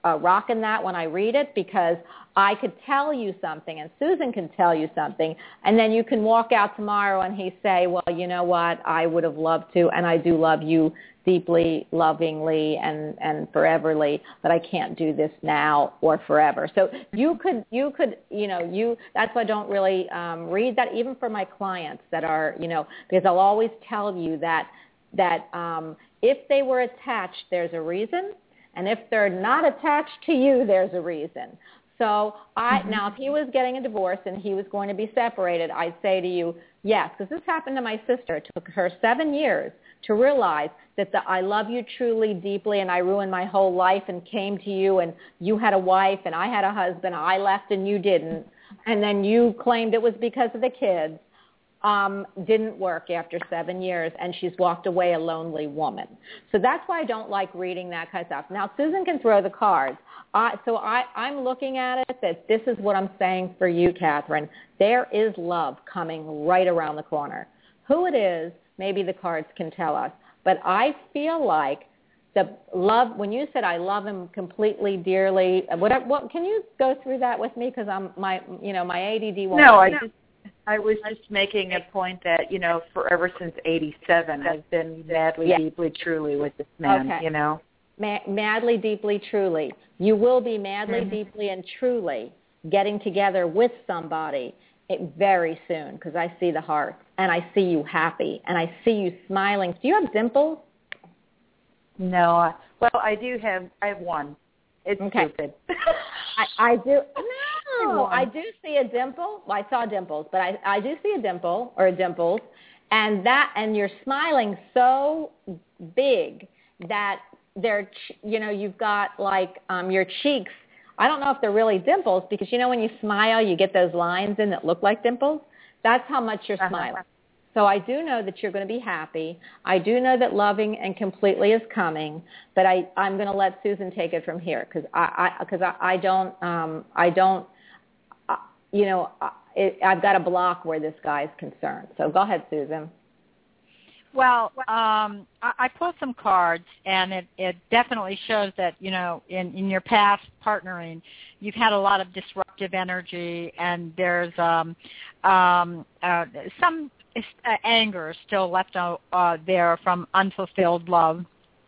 uh, rocking that when I read it, because I could tell you something and Susan can tell you something, and then you can walk out tomorrow and he say, well, you know what, I would have loved to, and I do love you deeply, lovingly, and, and foreverly, but I can't do this now or forever. So you could, you could, you know, you, that's why I don't really um, read that, even for my clients that are, you know, because I'll always tell you that, that um, if they were attached, there's a reason, and if they're not attached to you, there's a reason. So I, mm-hmm. now if he was getting a divorce and he was going to be separated, I'd say to you, yes, because this happened to my sister. It took her seven years to realize that the I love you truly, deeply, and I ruined my whole life and came to you, and you had a wife and I had a husband, I left and you didn't, and then you claimed it was because of the kids, um, didn't work after seven years, and she's walked away a lonely woman. So that's why I don't like reading that kind of stuff. Now, Susan can throw the cards. Uh, so I, I'm looking at it that this is what I'm saying for you, Catherine. There is love coming right around the corner. Who it is, maybe the cards can tell us. But I feel like the love, when you said I love him completely, dearly, what, what can you go through that with me? Because I'm my, you know, my A D D won't. No, I just, I was just making a point that, you know, forever since eighty-seven, I've been madly, yeah. deeply, truly with this man, okay. you know. Ma- madly, deeply, truly. You will be madly, mm-hmm. deeply, and truly getting together with somebody it, very soon, because I see the heart, and I see you happy, and I see you smiling. Do you have dimples? No. I, well, I do have, I have one. It's okay. stupid. I, I do. No, I do see a dimple. Well, I saw dimples, but I, I do see a dimple or dimples, and that, and you're smiling so big that they're, you know, you've got like um, your cheeks. I don't know if they're really dimples, because you know when you smile, you get those lines in that look like dimples. That's how much you're uh-huh. smiling. So I do know that you're going to be happy. I do know that loving and completely is coming, but I, I'm going to let Susan take it from here, because I, I, cause I, I don't, um, I don't, uh, you know, it, I've got a block where this guy's concerned. So go ahead, Susan. Well, um, I, I pulled some cards, and it, it definitely shows that, you know, in, in your past partnering, you've had a lot of disruptive energy, and there's um, um, uh, some uh, anger still left uh, there from unfulfilled love.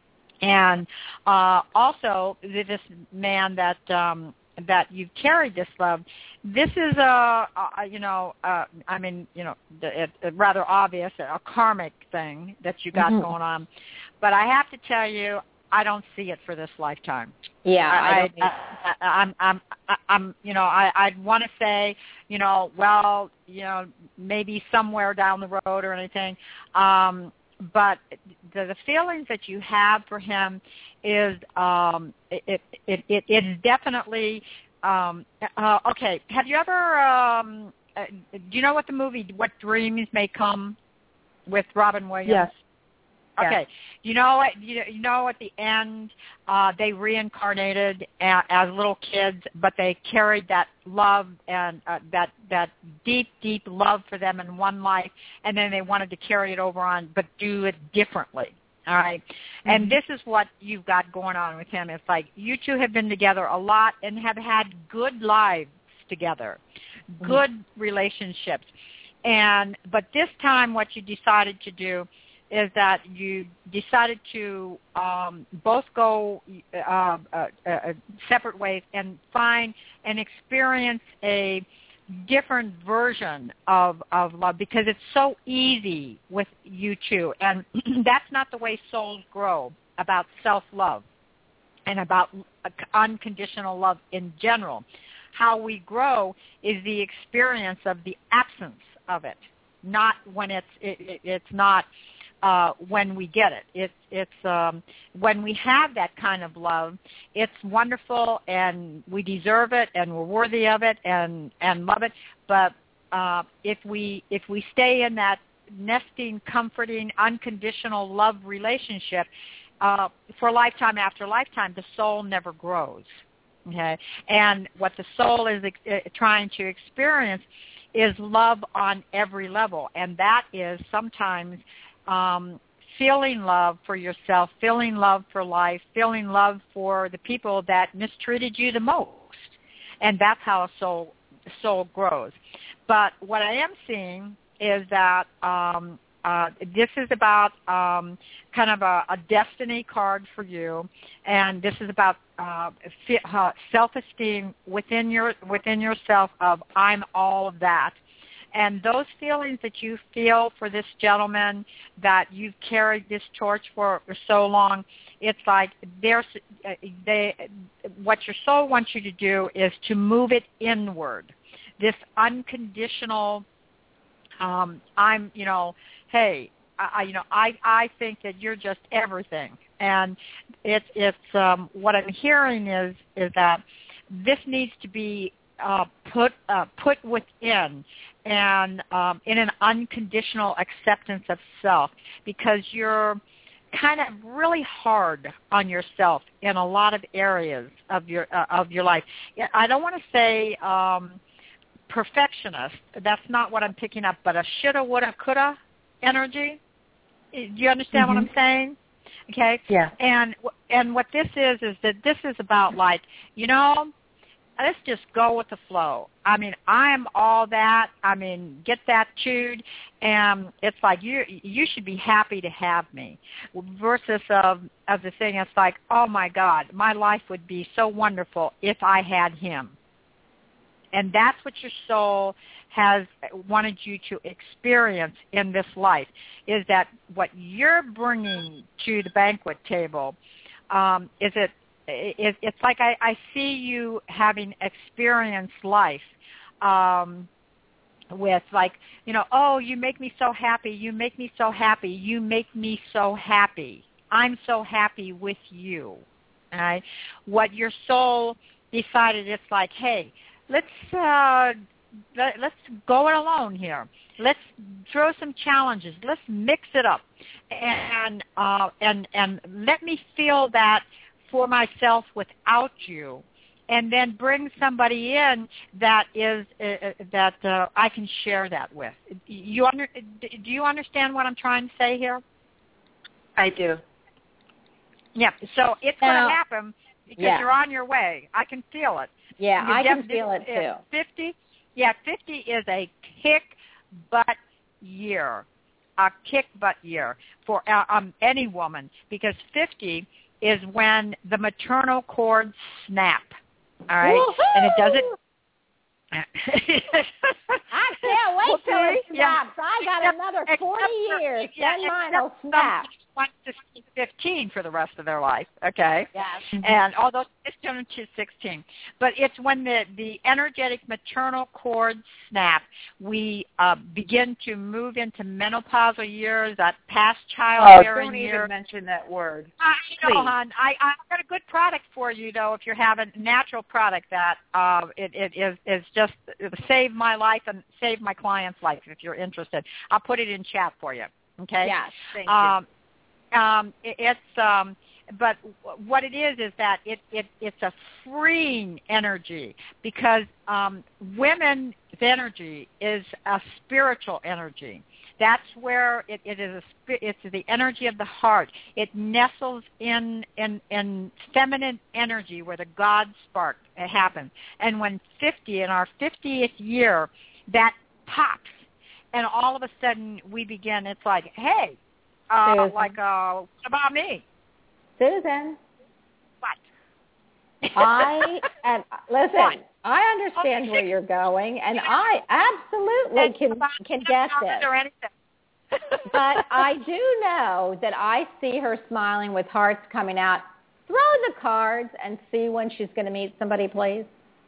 And uh, also, this man that um, that you've carried this love, this is a, a you know, uh, I mean, you know, it, it rather obvious, a karmic thing that you got mm-hmm. going on. But I have to tell you, I don't see it for this lifetime. Yeah, I, I, don't I, I, I I'm, I'm, I'm, you know, I, I'd want to say, you know, well, you know, maybe somewhere down the road or anything. Um, but the, the feelings that you have for him is, um, it, it, it, it it's definitely, um, uh, okay. Have you ever, um, uh, do you know what the movie, What Dreams May Come, with Robin Williams? Yes. Okay. Yeah. You know what? You, you know, at the end, uh, they reincarnated a, as little kids, but they carried that love and uh, that that deep, deep love for them in one life, and then they wanted to carry it over on, but do it differently. All right. Mm-hmm. And this is what you've got going on with him. It's like you two have been together a lot and have had good lives together, mm-hmm. good relationships, and but this time, what you decided to do is that you decided to um, both go uh, uh, uh, separate ways and find and experience a different version of, of love, because it's so easy with you two. And that's not the way souls grow, about self-love and about unconditional love in general. How we grow is the experience of the absence of it, not when it's it, it, it's not Uh, when we get it. It's, it's um, when we have that kind of love, it's wonderful, and we deserve it, and we're worthy of it, and, and love it. But uh, if we if we stay in that nesting, comforting, unconditional love relationship uh, for lifetime after lifetime, the soul never grows. Okay, and what the soul is uh, trying to experience is love on every level, and that is sometimes Um, feeling love for yourself, feeling love for life, feeling love for the people that mistreated you the most. And that's how a soul soul grows. But what I am seeing is that um, uh, this is about um, kind of a, a destiny card for you, and this is about uh, uh, self-esteem within your within yourself of I'm all of that. And those feelings that you feel for this gentleman, that you've carried this torch for, for so long, it's like there's they what your soul wants you to do is to move it inward. This unconditional, um, I'm, you know, hey, I, you know, I, I think that you're just everything. And it's, it's um, what I'm hearing is, is that this needs to be uh, put, uh, put within and um, in an unconditional acceptance of self, because you're kind of really hard on yourself in a lot of areas of your, uh, of your life. I don't want to say, um, perfectionist. That's not what I'm picking up, but a shoulda, woulda, coulda energy. Do you understand mm-hmm. what I'm saying? Okay. Yeah. And and what this is is that this is about, like, you know, let's just go with the flow. I mean, I'm all that. I mean, get that chewed, and it's like you you should be happy to have me. Versus of of the thing, it's like, oh my God, my life would be so wonderful if I had him. And that's what your soul has wanted you to experience in this life, is that what you're bringing to the banquet table, um, is it, it, it's like I, I see you having experienced life um, with, like, you know, oh, you make me so happy, you make me so happy, you make me so happy. I'm so happy with you. All right? What your soul decided, it's like, hey, Let's uh, let, let's go it alone here. Let's throw some challenges. Let's mix it up, and uh, and and let me feel that for myself without you, and then bring somebody in that is uh, that uh, I can share that with. You under, do you understand what I'm trying to say here? I do. Yeah. So it's going to happen because yeah. you're on your way. I can feel it. Yeah, You I can feel it too. Fifty, yeah, fifty is a kick butt year, a kick butt year for uh, um, any woman, because fifty is when the maternal cords snap. All right, Woo-hoo! And it doesn't. I can't wait till it Yeah. snaps. I got another forty for, years. Yeah, then mine will snap. Want to see fifteen for the rest of their life, okay? Yes. And although it's turning to sixteen, but it's when the the energetic maternal cords snap, we uh, begin to move into menopausal years, that past childbearing oh, don't years. even mention that word. I know, Please. hon. I I've got a good product for you, though. If you're having a natural product that uh, it it is is just it'll save my life and save my client's life. If you're interested, I'll put it in chat for you. Okay. Yes. Thank um, you. Um, it, it's, um, but what it is is that it, it it's a freeing energy, because um, women's energy is a spiritual energy. That's where it, it is. A, it's the energy of the heart. It nestles in, in in feminine energy, where the God spark happens. And when fifty, in our fiftieth year, that pops, and all of a sudden we begin. It's like, hey. Uh, like, uh, what about me? Susan. What? I, and listen, What? I understand Okay. where you're going, and I absolutely can can get this. Or anything. But I do know that I see her smiling with hearts coming out. Throw the cards and see when she's going to meet somebody, please.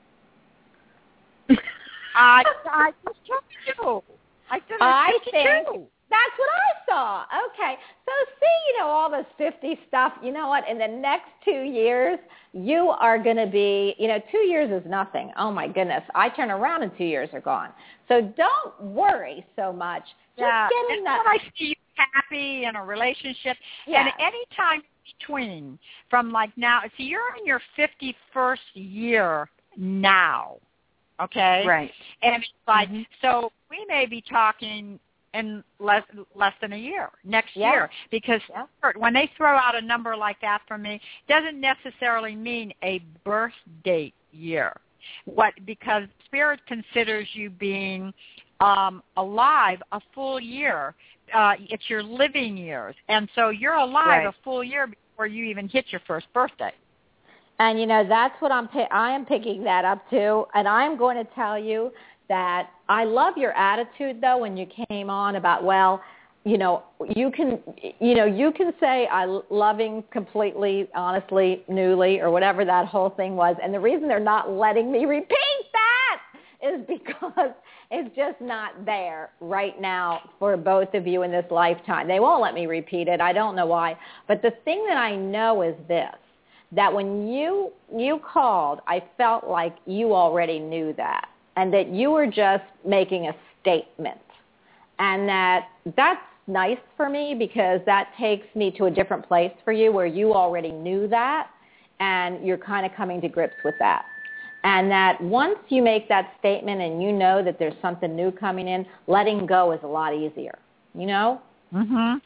I, I just told you. I, said I fifty-two. think that's what I saw. Okay. So see, you know, all this fifty stuff, you know what, in the next two years, you are going to be, you know, two years is nothing. Oh, my goodness. I turn around and two years are gone. So don't worry so much. Just Yeah, get in and that. when I see you happy in a relationship, Yes. and any time between, from like now, see, you're in your fifty-first year now, okay? Right. And it's like, mm-hmm. so we may be talking in less less than a year, next yeah. year. Because yeah. when they throw out a number like that for me, it doesn't necessarily mean a birth date year. What because Spirit considers you being um, alive a full year. Uh, it's your living years, and so you're alive Right. a full year before you even hit your first birthday. And, you know, that's what I'm, I am picking that up too. And I'm going to tell you that I love your attitude, though, when you came on about, well, you know, you can, you know, you can say I loving completely, honestly, newly, or whatever that whole thing was. And the reason they're not letting me repeat that is because it's just not there right now for both of you in this lifetime. They won't let me repeat it. I don't know why. But the thing that I know is this, that when you you called, I felt like you already knew that, and that you were just making a statement. And that that's nice for me, because that takes me to a different place for you where you already knew that, and you're kind of coming to grips with that. And that once you make that statement and you know that there's something new coming in, letting go is a lot easier, you know? Mm-hmm.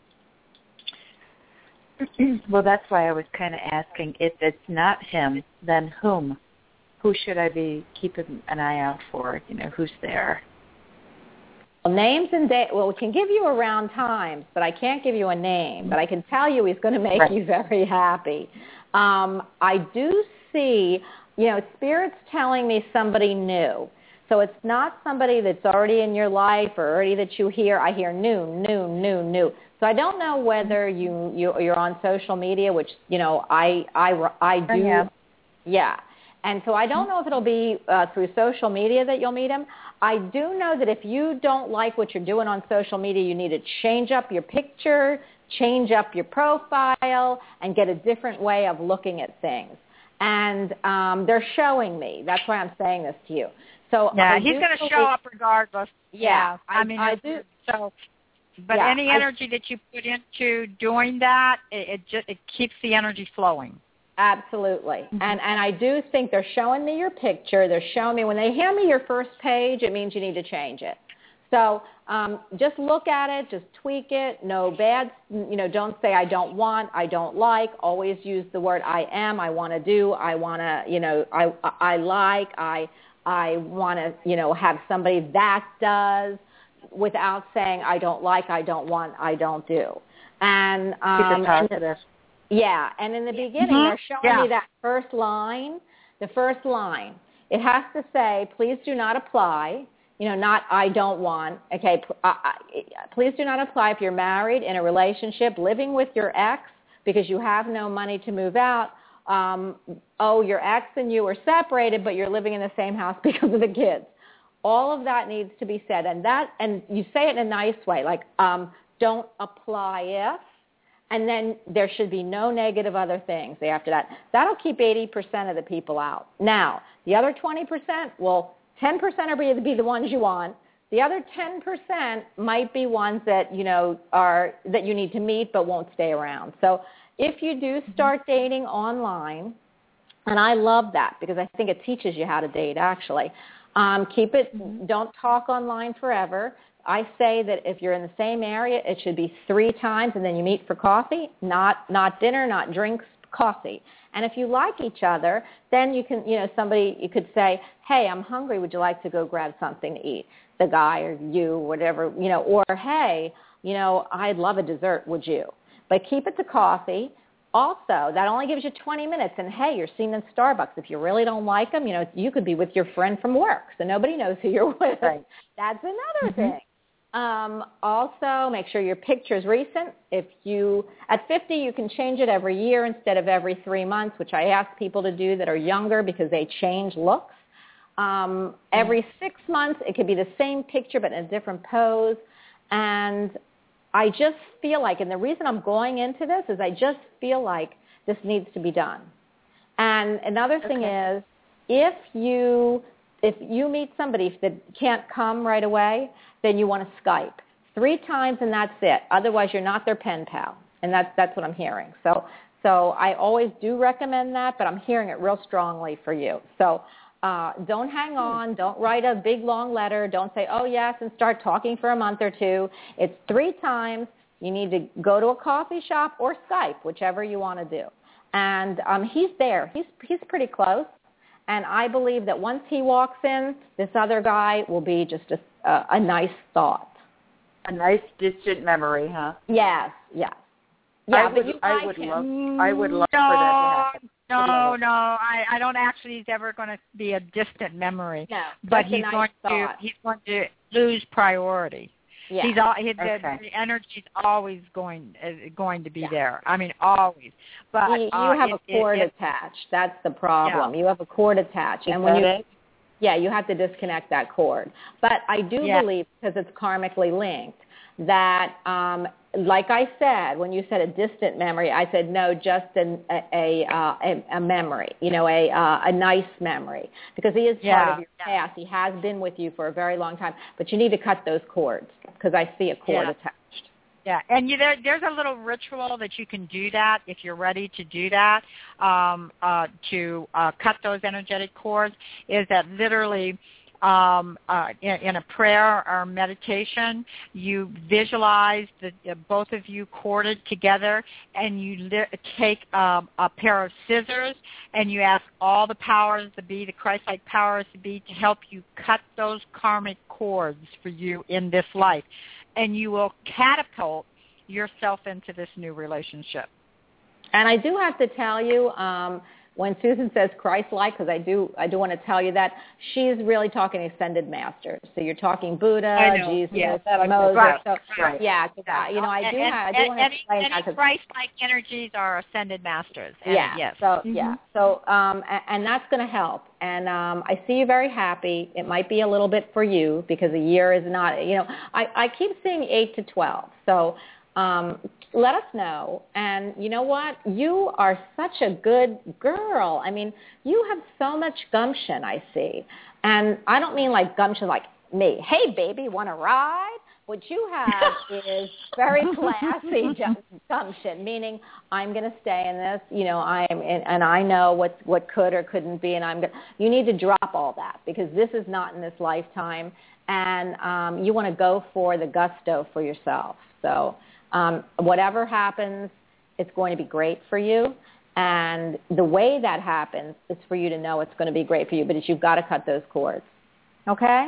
Well, that's why I was kind of asking, if it's not him, then whom? Who should I be keeping an eye out for? You know, who's there? Well, names and dates, well, we can give you around times, but I can't give you a name. But I can tell you he's going to make right. you very happy. Um, I do see, you know, Spirit's telling me somebody new. So it's not somebody that's already in your life or already that you hear. I hear new, new, new, new. So I don't know whether you, you you're on social media, which, you know, I I, I do. Yeah. yeah. And so I don't know if it'll be uh, through social media that you'll meet him. I do know that if you don't like what you're doing on social media, you need to change up your picture, change up your profile, and get a different way of looking at things. And um, they're showing me. That's why I'm saying this to you. So yeah, I he's going to believe, show up regardless. Yeah, yeah. I, I, mean, I do. So, but yeah, any energy I, that you put into doing that, it, it just it keeps the energy flowing. Absolutely. Mm-hmm. And and I do think they're showing me your picture. They're showing me, when they hand me your first page, it means you need to change it. So um, just look at it, just tweak it. No bad, you know, don't say I don't want, I don't like. Always use the word I am, I want to do, I want to, you know, I, I like, I, I want to, you know, have somebody that does, without saying I don't like, I don't want, I don't do. And um, keep it positive. Yeah, and in the beginning, mm-hmm. they're showing yeah. me that first line. The first line, it has to say, please do not apply, you know, not I don't want. Okay, uh, please do not apply if you're married, in a relationship, living with your ex because you have no money to move out. Um, oh, your ex and you are separated, but you're living in the same house because of the kids. All of that needs to be said, and that, and you say it in a nice way, like um, don't apply if. And then there should be no negative other things after that. That'll keep eighty percent of the people out. Now, the other twenty percent, well, ten percent are going to be the ones you want. The other ten percent might be ones that, you know, are that you need to meet but won't stay around. So if you do start dating online, and I love that because I think it teaches you how to date, actually, um, keep it, don't talk online forever. I say that if you're in the same area, it should be three times, and then you meet for coffee, not not dinner, not drinks, coffee. And if you like each other, then you can, you know, somebody, you could say, hey, I'm hungry. Would you like to go grab something to eat? The guy or you, whatever, you know, or hey, you know, I'd love a dessert. Would you? But keep it to coffee. Also, that only gives you twenty minutes. And, hey, you're seen in Starbucks. If you really don't like them, you know, you could be with your friend from work, so nobody knows who you're with. Right. That's another Mm-hmm. thing. Um, also, make sure your picture's recent. If you, at fifty, you can change it every year instead of every three months, which I ask people to do that are younger because they change looks. Um, every six months, it could be the same picture but in a different pose. And I just feel like, and the reason I'm going into this is I just feel like this needs to be done. And another thing Okay. is, if you if you meet somebody that can't come right away, then you want to Skype three times and that's it. Otherwise, you're not their pen pal, and that's that's what I'm hearing. So so I always do recommend that, but I'm hearing it real strongly for you. So Uh, don't hang on. Don't write a big, long letter. Don't say, oh, yes, and start talking for a month or two. It's three times. You need to go to a coffee shop or Skype, whichever you want to do. And um, he's there. He's he's pretty close. And I believe that once he walks in, this other guy will be just a, a, a nice thought. A nice distant memory, huh? Yes, yes. Yeah, I but would, you I like would him. love, I would love no, for that to happen. No, no, I, I don't actually. He's ever going to be a distant memory. No, but that's a he's nice going thought. to he's going to lose priority. Yeah. He's all his Okay. the, the energy's always going uh, going to be Yeah. there. I mean, always. But you, you uh, have it, a cord it, it, attached. That's the problem. Yeah. You have a cord attached, Is and when that you it? yeah, you have to disconnect that cord. But I do Yeah. believe, because it's karmically linked, that um, like I said, when you said a distant memory, I said no, just an, a a, uh, a a memory, you know, a uh, a nice memory, because he is Yeah. part of your past. He has been with you for a very long time, but you need to cut those cords, because I see a cord Yeah. attached. Yeah, and you, there, there's a little ritual that you can do that if you're ready to do that, um, uh, to uh, cut those energetic cords, is that literally um, uh, in, in a prayer or meditation, you visualize the, uh, both of you corded together, and you li- take um, a pair of scissors, and you ask all the powers to be, the Christ-like powers to be, to help you cut those karmic cords for you in this life. And you will catapult yourself into this new relationship. And I do have to tell you, um, when Susan says Christ-like, because I do, I do want to tell you that she's really talking ascended masters. So you're talking Buddha, I know. Jesus, Yes. Moses. Right. So Right. yeah, 'cause I, you know, I do and, have, I do and, want to any, explain any that. 'cause- Christ-like energies are ascended masters. And yeah. Yes. So Mm-hmm. yeah. So um, and, and that's going to help. And um, I see you very happy. It might be a little bit for you, because a year is not. You know, I, I keep seeing eight to twelve. So. Um, let us know. And you know what? You are such a good girl. I mean, you have so much gumption, I see. And I don't mean like gumption like me. Hey, baby, want to ride? What you have is very classy ju- gumption, meaning I'm going to stay in this, you know, I am, in, and I know what what could or couldn't be, and I'm going. You need to drop all that, because this is not in this lifetime, and um, you want to go for the gusto for yourself. So. Um, whatever happens, it's going to be great for you. And the way that happens is for you to know it's going to be great for you, but it's, you've got to cut those cords. Okay?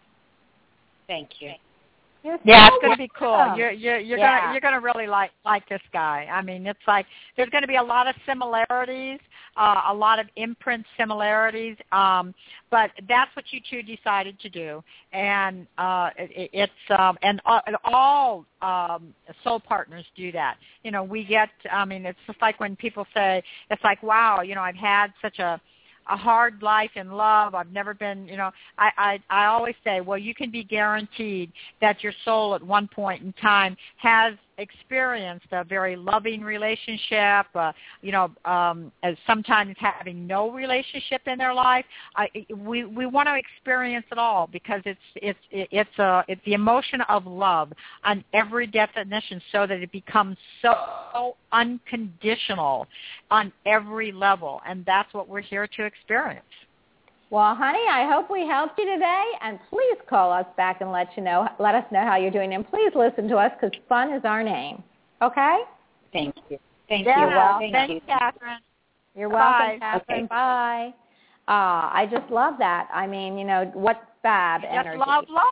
Thank you. You're Yeah, so it's going to be cool. welcome. You're you're you're Yeah. gonna you're gonna really like like this guy. I mean, it's like there's going to be a lot of similarities, uh, a lot of imprint similarities. Um, but that's what you two decided to do, and uh, it, it's um, and, uh, and all um, soul partners do that. You know, we get. I mean, it's just like when people say, it's like, wow, you know, I've had such a a hard life in love. I've never been, you know, I, I, I always say, well, you can be guaranteed that your soul at one point in time has experienced a very loving relationship, uh, you know, um, as sometimes having no relationship in their life. I, we, we want to experience it all, because it's, it's, it's, a, it's the emotion of love on every definition, so that it becomes so unconditional on every level. And that's what we're here to experience. Well, honey, I hope we helped you today, and please call us back and let you know, let us know how you're doing, and please listen to us, because fun is our name. Okay? Thank you. Thank Yeah, you. well, Thank thanks, you. Catherine. You're Bye. welcome, Catherine. Okay. Bye. Uh, I just love that. I mean, you know, what fab Just energy. love, love.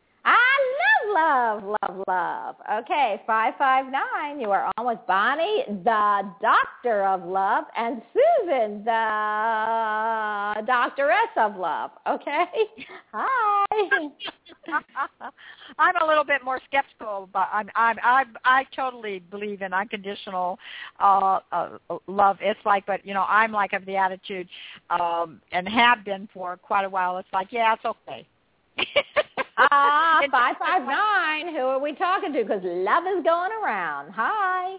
I love, love, love, love. Okay, five five nine, you are on with Bonnie, the doctor of love, and Susan, the doctoress of love. Okay? Hi. I'm a little bit more skeptical, but I'm, I'm, I, I totally believe in unconditional uh, uh, love. It's like, but you know, I'm like of the attitude, um, and have been for quite a while. It's like, yeah, it's okay. Ah, uh, five five nine. Who are we talking to? Because love is going around. Hi.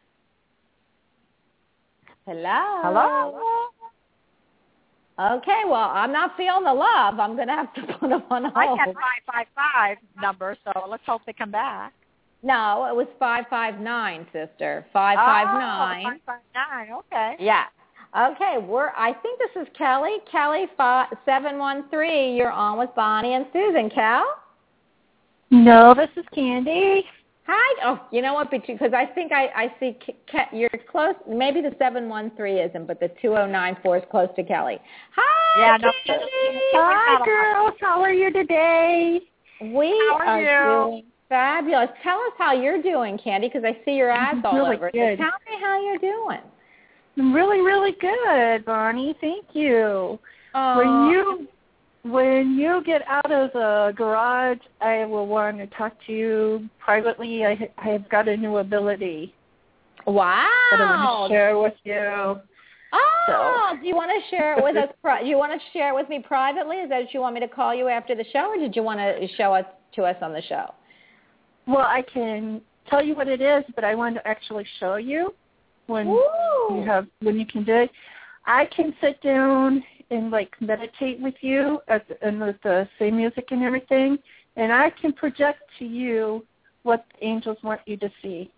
Hello. Hello. Okay, well, I'm not feeling the love. I'm going to have to put them on hold. I had five five five number, so let's hope they come back. No, it was five five nine, sister. Five five nine. Oh, five five nine. Okay. Yeah. Okay, we're. I think this is Kelly. Kelly seven one three. You're on with Bonnie and Susan. Cal? No, this is Candy. Hi. Oh, you know what? Because I think I, I see Ke- you're close. Maybe the seven one three isn't, but the two oh nine four is close to Kelly. Hi, yeah, no, Candy. Hi, girls. How are you today? We how are, are you? doing fabulous. Tell us how you're doing, Candy, because I see your ads all really over. Good. So tell me how you're doing. I'm really, really good, Bonnie. Thank you. Uh, when you when you get out of the garage, I will want to talk to you privately. I, I have got a new ability Wow. that I want to share with you. Oh, So. do you want to share it with us? Pri- do you want to share it with me privately? Is that what you want me to call you after the show, or did you want to show it to us on the show? Well, I can tell you what it is, but I want to actually show you when Ooh. you have when you can do it. I can sit down and like meditate with you at the, and with the same music and everything, and I can project to you what the angels want you to see.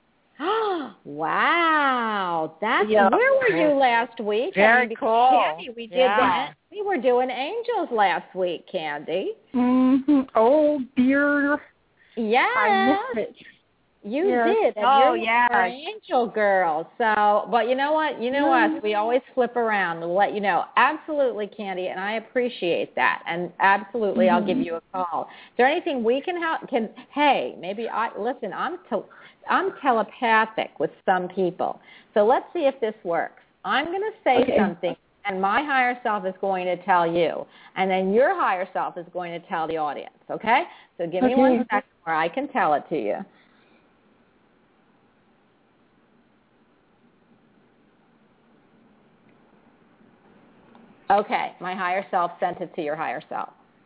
Wow, that's Yeah. where were you last week? Very I mean, cool. Candy, we did Yeah. that. We were doing angels last week, Candy. Mm-hmm. Oh dear, Yeah, I missed it. you Yes. did. And Oh, you're yeah. our angel girl. So, but you know what? You know Mm. us. We always flip around to let you know. Absolutely, Candy, and I appreciate that. And absolutely, Mm-hmm. I'll give you a call. Is there anything we can help? Can hey, maybe I listen. I'm te- I'm telepathic with some people. So let's see if this works. I'm going to say Okay. something, and my higher self is going to tell you, and then your higher self is going to tell the audience. Okay? So give me Okay. one second where I can tell it to you. Okay, my higher self sent it to your higher self.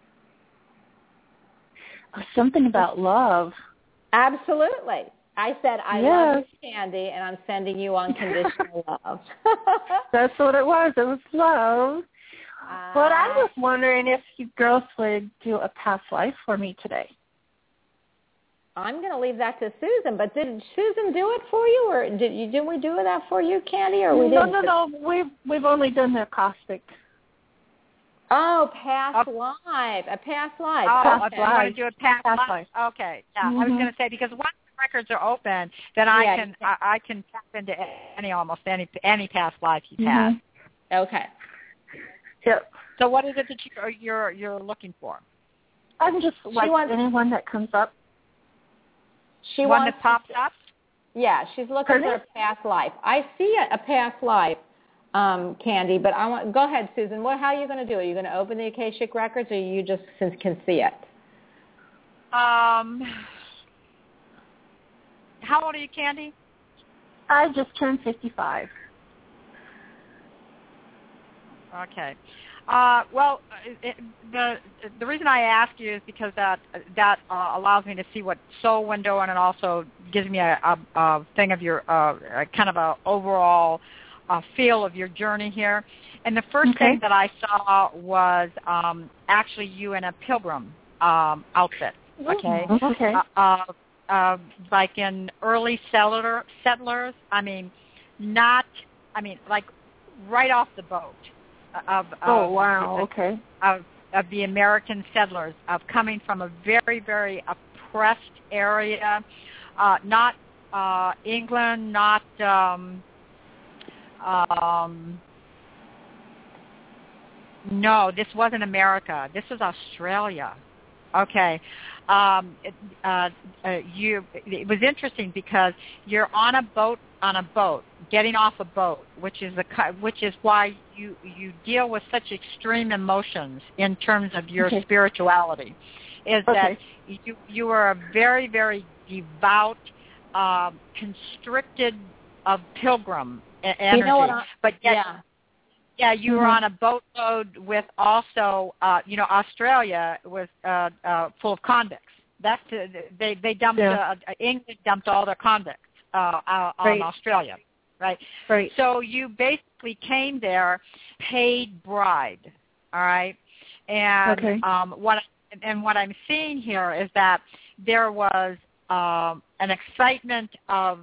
Something about love. Absolutely. I said, I Yes. love you, Candy, and I'm sending you unconditional love. That's what it was. It was love. Uh, But I was wondering if you girls would do a past life for me today. I'm going to leave that to Susan, but did Susan do it for you, or did you? Did we do that for you, Candy, or we no, didn't? no, no. We've we've only done the acoustic. Oh, past Oh. life, a past life. Oh, okay. if you want to do a past, Past life. life. Okay. Yeah, I was Mm-hmm. going to say because once the records are open, then I Yeah, can you can. I, I can tap into any almost any any past life you've Mm-hmm. had. Okay. Yep. So what is it that you, you're you're looking for? I'm just like wants- anyone that comes up. She One wants that pops up? Yeah, she's looking Pardon? for a past life. I see a, a past life, um, Candy, but I want go ahead, Susan. What? How are you going to do it? Are you going to open the Akashic records, or you just can can see it? Um, how old are you, Candy? I just turned fifty-five. Okay. Uh, well, it, the the reason I ask you is because that that uh, allows me to see what soul window, and it also gives me a, a, a thing of your uh, a kind of a overall uh, feel of your journey here. And the first Okay. thing that I saw was um, actually you in a pilgrim um, outfit. Okay. Okay. Uh, uh, uh, like in early settler settlers. I mean, not. I mean, like right off the boat. Of, of Oh wow. Okay. Of, of the American settlers, of coming from a very, very oppressed area, uh, not uh, England, not um, um, no, this wasn't America. This was Australia. Okay. Um, it, uh, uh, you. It was interesting because you're on a boat, on a boat, getting off a boat, which is a which is why you you deal with such extreme emotions in terms of your Okay. spirituality. Is Okay. that you you are a very very devout, um, constricted of pilgrim e- energy, You know what I, but yet. yeah. Yeah, you Mm-hmm. were on a boatload with also, uh, you know, Australia was uh, uh, full of convicts. That's uh, they they dumped Yeah. uh, England dumped all their convicts uh, out on Right. Australia, right? Right. So you basically came there, paid bride, all right? And Okay. um, what and what I'm seeing here is that there was um, an excitement of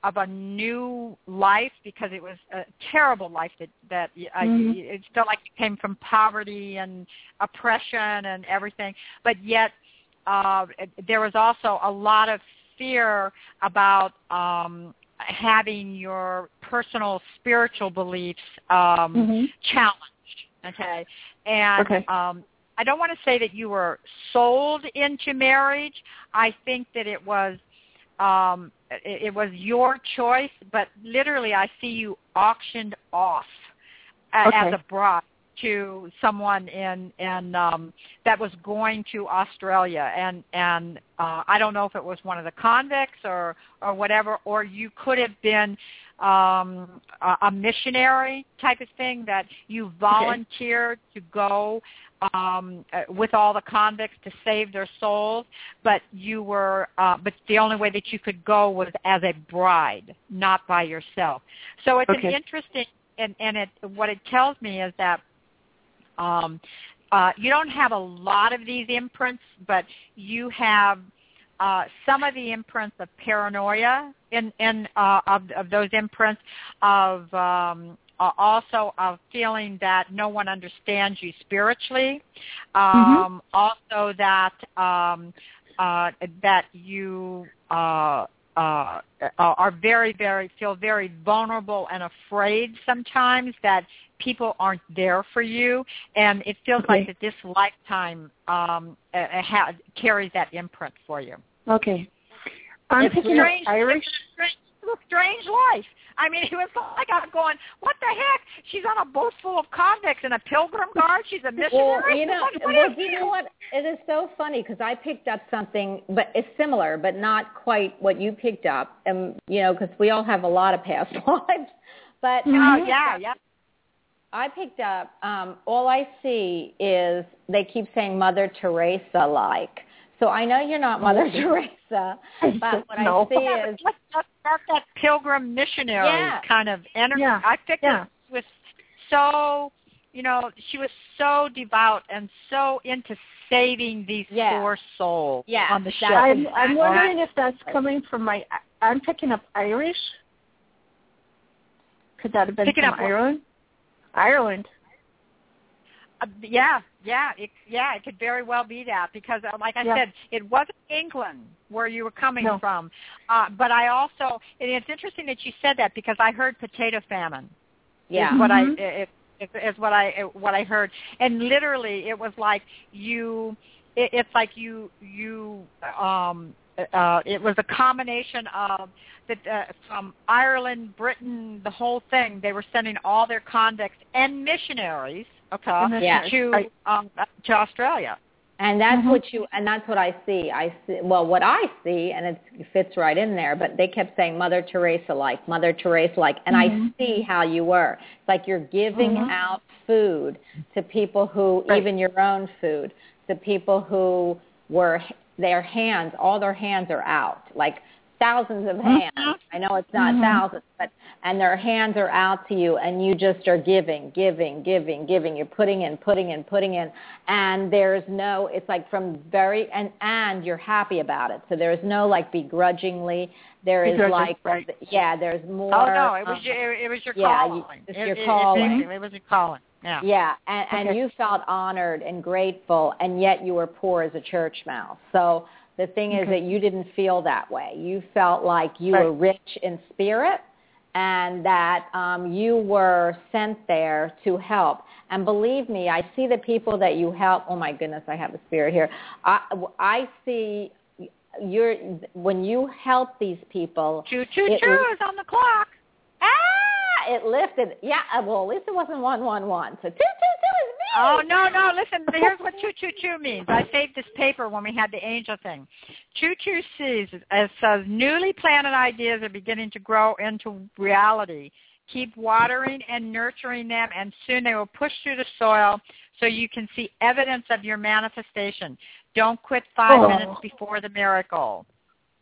of a new life, because it was a terrible life that that uh, mm-hmm. you, it felt like you came from poverty and oppression and everything. But yet uh, there was also a lot of fear about um, having your personal spiritual beliefs um, mm-hmm. challenged. Okay, and okay. Um, I don't want to say that you were sold into marriage. I think that it was um, it, it was your choice, but literally I see you auctioned off a, okay. as a bride to someone in in um, that was going to Australia, and and uh, I don't know if it was one of the convicts or or whatever, or you could have been um, a, a missionary type of thing, that you volunteered okay. to go um, uh, with all the convicts to save their souls, but you were uh, but the only way that you could go was as a bride, not by yourself. So it's okay. an interesting, and and it what it tells me is that. Um, uh, you don't have a lot of these imprints, but you have uh, some of the imprints of paranoia in, in uh, of, of those imprints, of um, uh, also of feeling that no one understands you spiritually, um, mm-hmm. also that um, uh, that you uh, uh, are very, very feel very vulnerable and afraid sometimes that people aren't there for you, and it feels okay. like that this lifetime um, uh, ha- carries that imprint for you. Okay. I'm it's picking strange, up Irish. It's a strange, it's a strange life. I mean, it was like I'm going, what the heck? She's on a boat full of convicts and a pilgrim guard. She's a missionary. Well, you know, what, what well, is you know what? It is so funny because I picked up something, but it's similar, but not quite what you picked up. And you know, because we all have a lot of past lives. But mm-hmm. I oh yeah, yeah. I picked up. Um, all I see is they keep saying Mother Teresa like. So I know you're not Mother Teresa, but what no. I see is that's, that's, that's that pilgrim missionary yeah. kind of energy. Yeah. I picked yeah. up with so, you know, she was so devout and so into saving these yeah. poor souls yeah. on the ship. I'm, exactly I'm wondering right. if that's coming from my. I'm picking up Irish. Could that have been Picking from up Ireland? Ireland. Uh, yeah, yeah, it, yeah. It could very well be that because, uh, like I yeah. said, it wasn't England where you were coming no. from. Uh, but I also, and it's interesting that you said that because I heard potato famine. Yeah, is what mm-hmm. I it, it, is what I what I heard, and literally it was like you. It, it's like you you. Um, uh, it was a combination of that uh, from Ireland, Britain, the whole thing. They were sending all their convicts and missionaries, okay, yeah. to um, to Australia. And that's mm-hmm. what you, and that's what I see. I see, well, what I see, and it fits right in there, but they kept saying Mother Teresa-like, Mother Teresa-like, and mm-hmm. I see how you were. It's like you're giving mm-hmm. out food to people who, right. even your own food, to people who were, their hands, all their hands are out, like thousands of hands. Mm-hmm. I know it's not mm-hmm. thousands, but, and their hands are out to you, and you just are giving, giving, giving, giving. You're putting in, putting in, putting in, and there's no, it's like from very, and, and you're happy about it. So there's no like begrudgingly. There is like, right. yeah, there's more. Oh, no, it was um, your, it was your yeah, calling. You, it's it, your it, calling. It, it was your calling. Yeah. Yeah, and, okay. and you felt honored and grateful, and yet you were poor as a church mouse. So the thing is okay. that you didn't feel that way. You felt like you right. were rich in spirit, and that um, you were sent there to help. And believe me, I see the people that you help. Oh my goodness, I have the spirit here. I, I see you're when you help these people. Choo choo choo is on the clock. Ah, it lifted. Yeah, well, at least it wasn't one one one. So two two two is me. Oh no no! Listen, here's what choo choo choo means. I saved this paper when we had the angel thing. Choo choo sees it says newly planted ideas are beginning to grow into reality. Keep watering and nurturing them, and soon they will push through the soil so you can see evidence of your manifestation. Don't quit five oh. minutes before the miracle.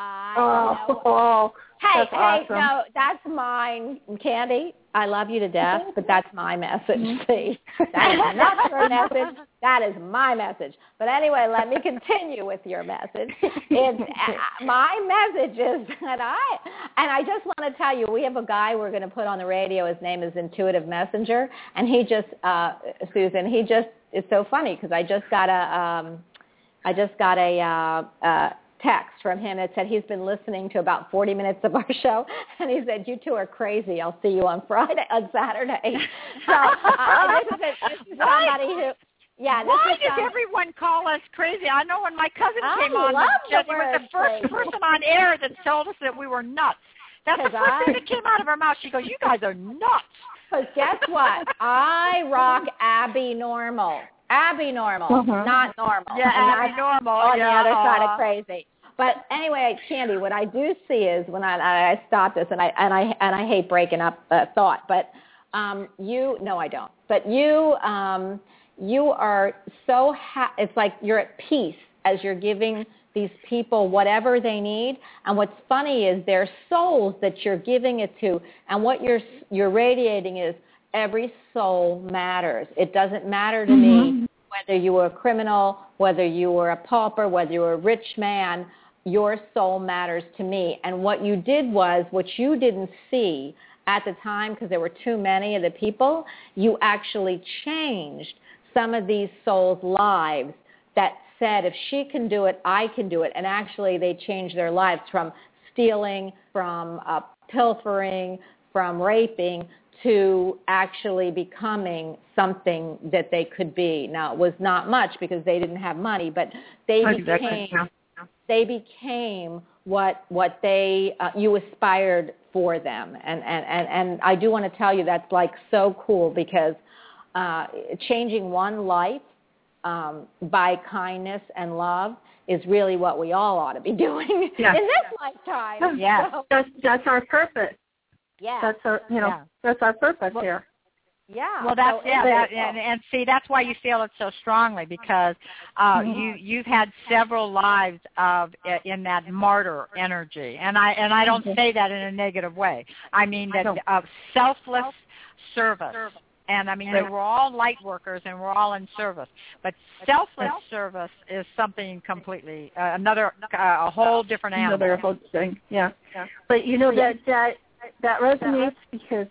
I oh, know. oh, Hey, that's hey, awesome. no, that's mine, Candy. I love you to death, but that's my message. See, that is not your message. That is my message. But anyway, let me continue with your message. It's uh, my message is that I, and I just want to tell you, we have a guy we're going to put on the radio. His name is Intuitive Messenger, and he just, uh, Susan, he just, it's so funny because I just got a, um, I just got a. Uh, uh, text from him that said he's been listening to about forty minutes of our show, and he said, you two are crazy. I'll see you on Friday, on Saturday. So uh, this, is a, this is somebody who, yeah. This Why is does some, everyone call us crazy? I know when my cousin I came on, love the, the she was the word first crazy. person on air that told us that we were nuts. That's the first I, thing that came out of her mouth. She goes, you guys are nuts. Because guess what? I rock Abby Normal. Abby Normal, Uh-huh. not normal. Yeah, and Abby Normal. On yeah. the other side of crazy. But anyway, Candy, what I do see is when I, I stop this, and I and I and I hate breaking up uh, thought, but um, you, no, I don't. But you, um, you are so ha- it's like you're at peace as you're giving these people whatever they need. And what's funny is their souls that you're giving it to, and what you're you're radiating is every soul matters. It doesn't matter to Mm-hmm. me whether you were a criminal, whether you were a pauper, whether you were a rich man. Your soul matters to me. And what you did was, what you didn't see at the time, because there were too many of the people, you actually changed some of these souls' lives that said, if she can do it, I can do it. And actually they changed their lives from stealing, from uh, pilfering, from raping, to actually becoming something that they could be. Now, it was not much because they didn't have money, but they Exactly. became... Yeah. They became what what they uh, you aspired for them, and, and, and, and I do want to tell you that's like so cool because uh, changing one life um, by kindness and love is really what we all ought to be doing Yeah. in this lifetime. Yeah. So, That's that's our purpose. yeah. That's our you know Yeah. that's our purpose Well, here. Yeah. Well, that's so yeah, it's- that, and, and see, that's why you feel it so strongly because uh, Mhm. you you've had several lives of in that martyr energy, and I and I don't Mhm. say that in a negative way. I mean that No. of selfless service, and I mean Right. that we're all light workers and we're all in service, but selfless service is something completely uh, another uh, a whole different animal. Another whole thing. Yeah. yeah. But you know that that that resonates because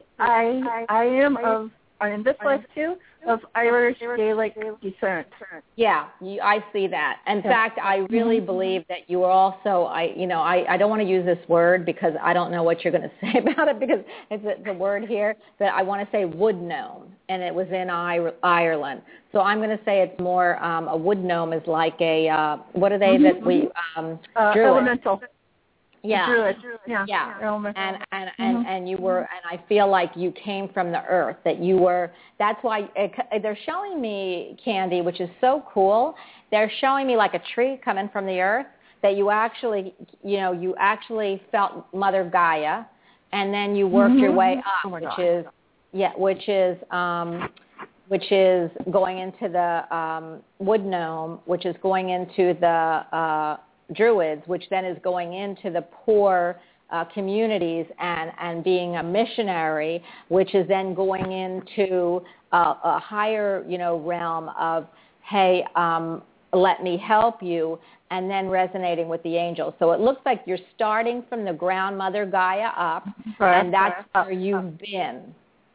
I I am of in this life too of Irish Gaelic descent. Yeah, you, I see that. In Yeah. fact, I really Mm-hmm. believe that you are also, I, you know, I, I don't want to use this word because I don't know what you're going to say about it because it's a, the word here, but I want to say wood gnome, and it was in I, Ireland. So I'm going to say it's more, um, a wood gnome is like a, uh, what are they Mm-hmm. that we, um, Uh, Druid. elemental. Yeah. Druid. Yeah. Yeah, Elemental. and and, and Mhm. and you were, and I feel like you came from the earth. That you were. That's why it, they're showing me, Candy, which is so cool. They're showing me like a tree coming from the earth. That you actually, you know, you actually felt Mother Gaia, and then you worked Mhm. your way up, Oh my which God. is, yeah, which is, um, which is going into the um, wood gnome, which is going into the uh, Druids, which then is going into the poor uh, communities and, and being a missionary, which is then going into uh, a higher, you know, realm of, hey, um, let me help you, and then resonating with the angels. So it looks like you're starting from the ground, Mother Gaia, up, Right. and that's where you've been.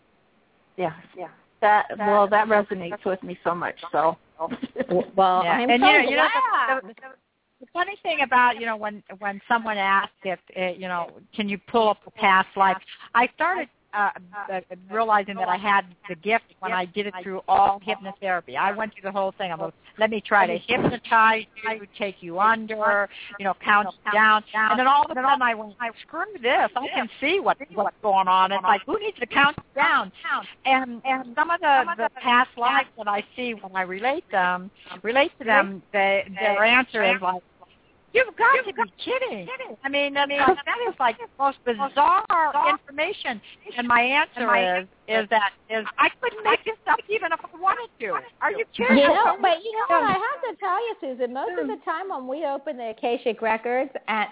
Yeah. Yeah. That well, that resonates with me so much. So. Well, Yeah. I'm and so you know, you know glad. the, the, the funny thing about you know when when someone asks if uh, you know can you pull up a past life, I started uh, uh, realizing that I had the gift when I did it through all hypnotherapy. I went through the whole thing. I'm like, let me try to hypnotize you, take you under, you know, count you down, and then all of a sudden I went, screw this, I can see what what's going on. It's like, who needs to count you down? And and some of the, the past lives that I see when I relate them, relate to them, they, their answer is like, you've got to be kidding. I mean, I mean, that is like the most bizarre information. And my answer is, is that is I couldn't make this up even if I wanted to. Are you kidding? You know, but you know what? I have to tell you, Susan, most of the time when we open the Akashic Records, and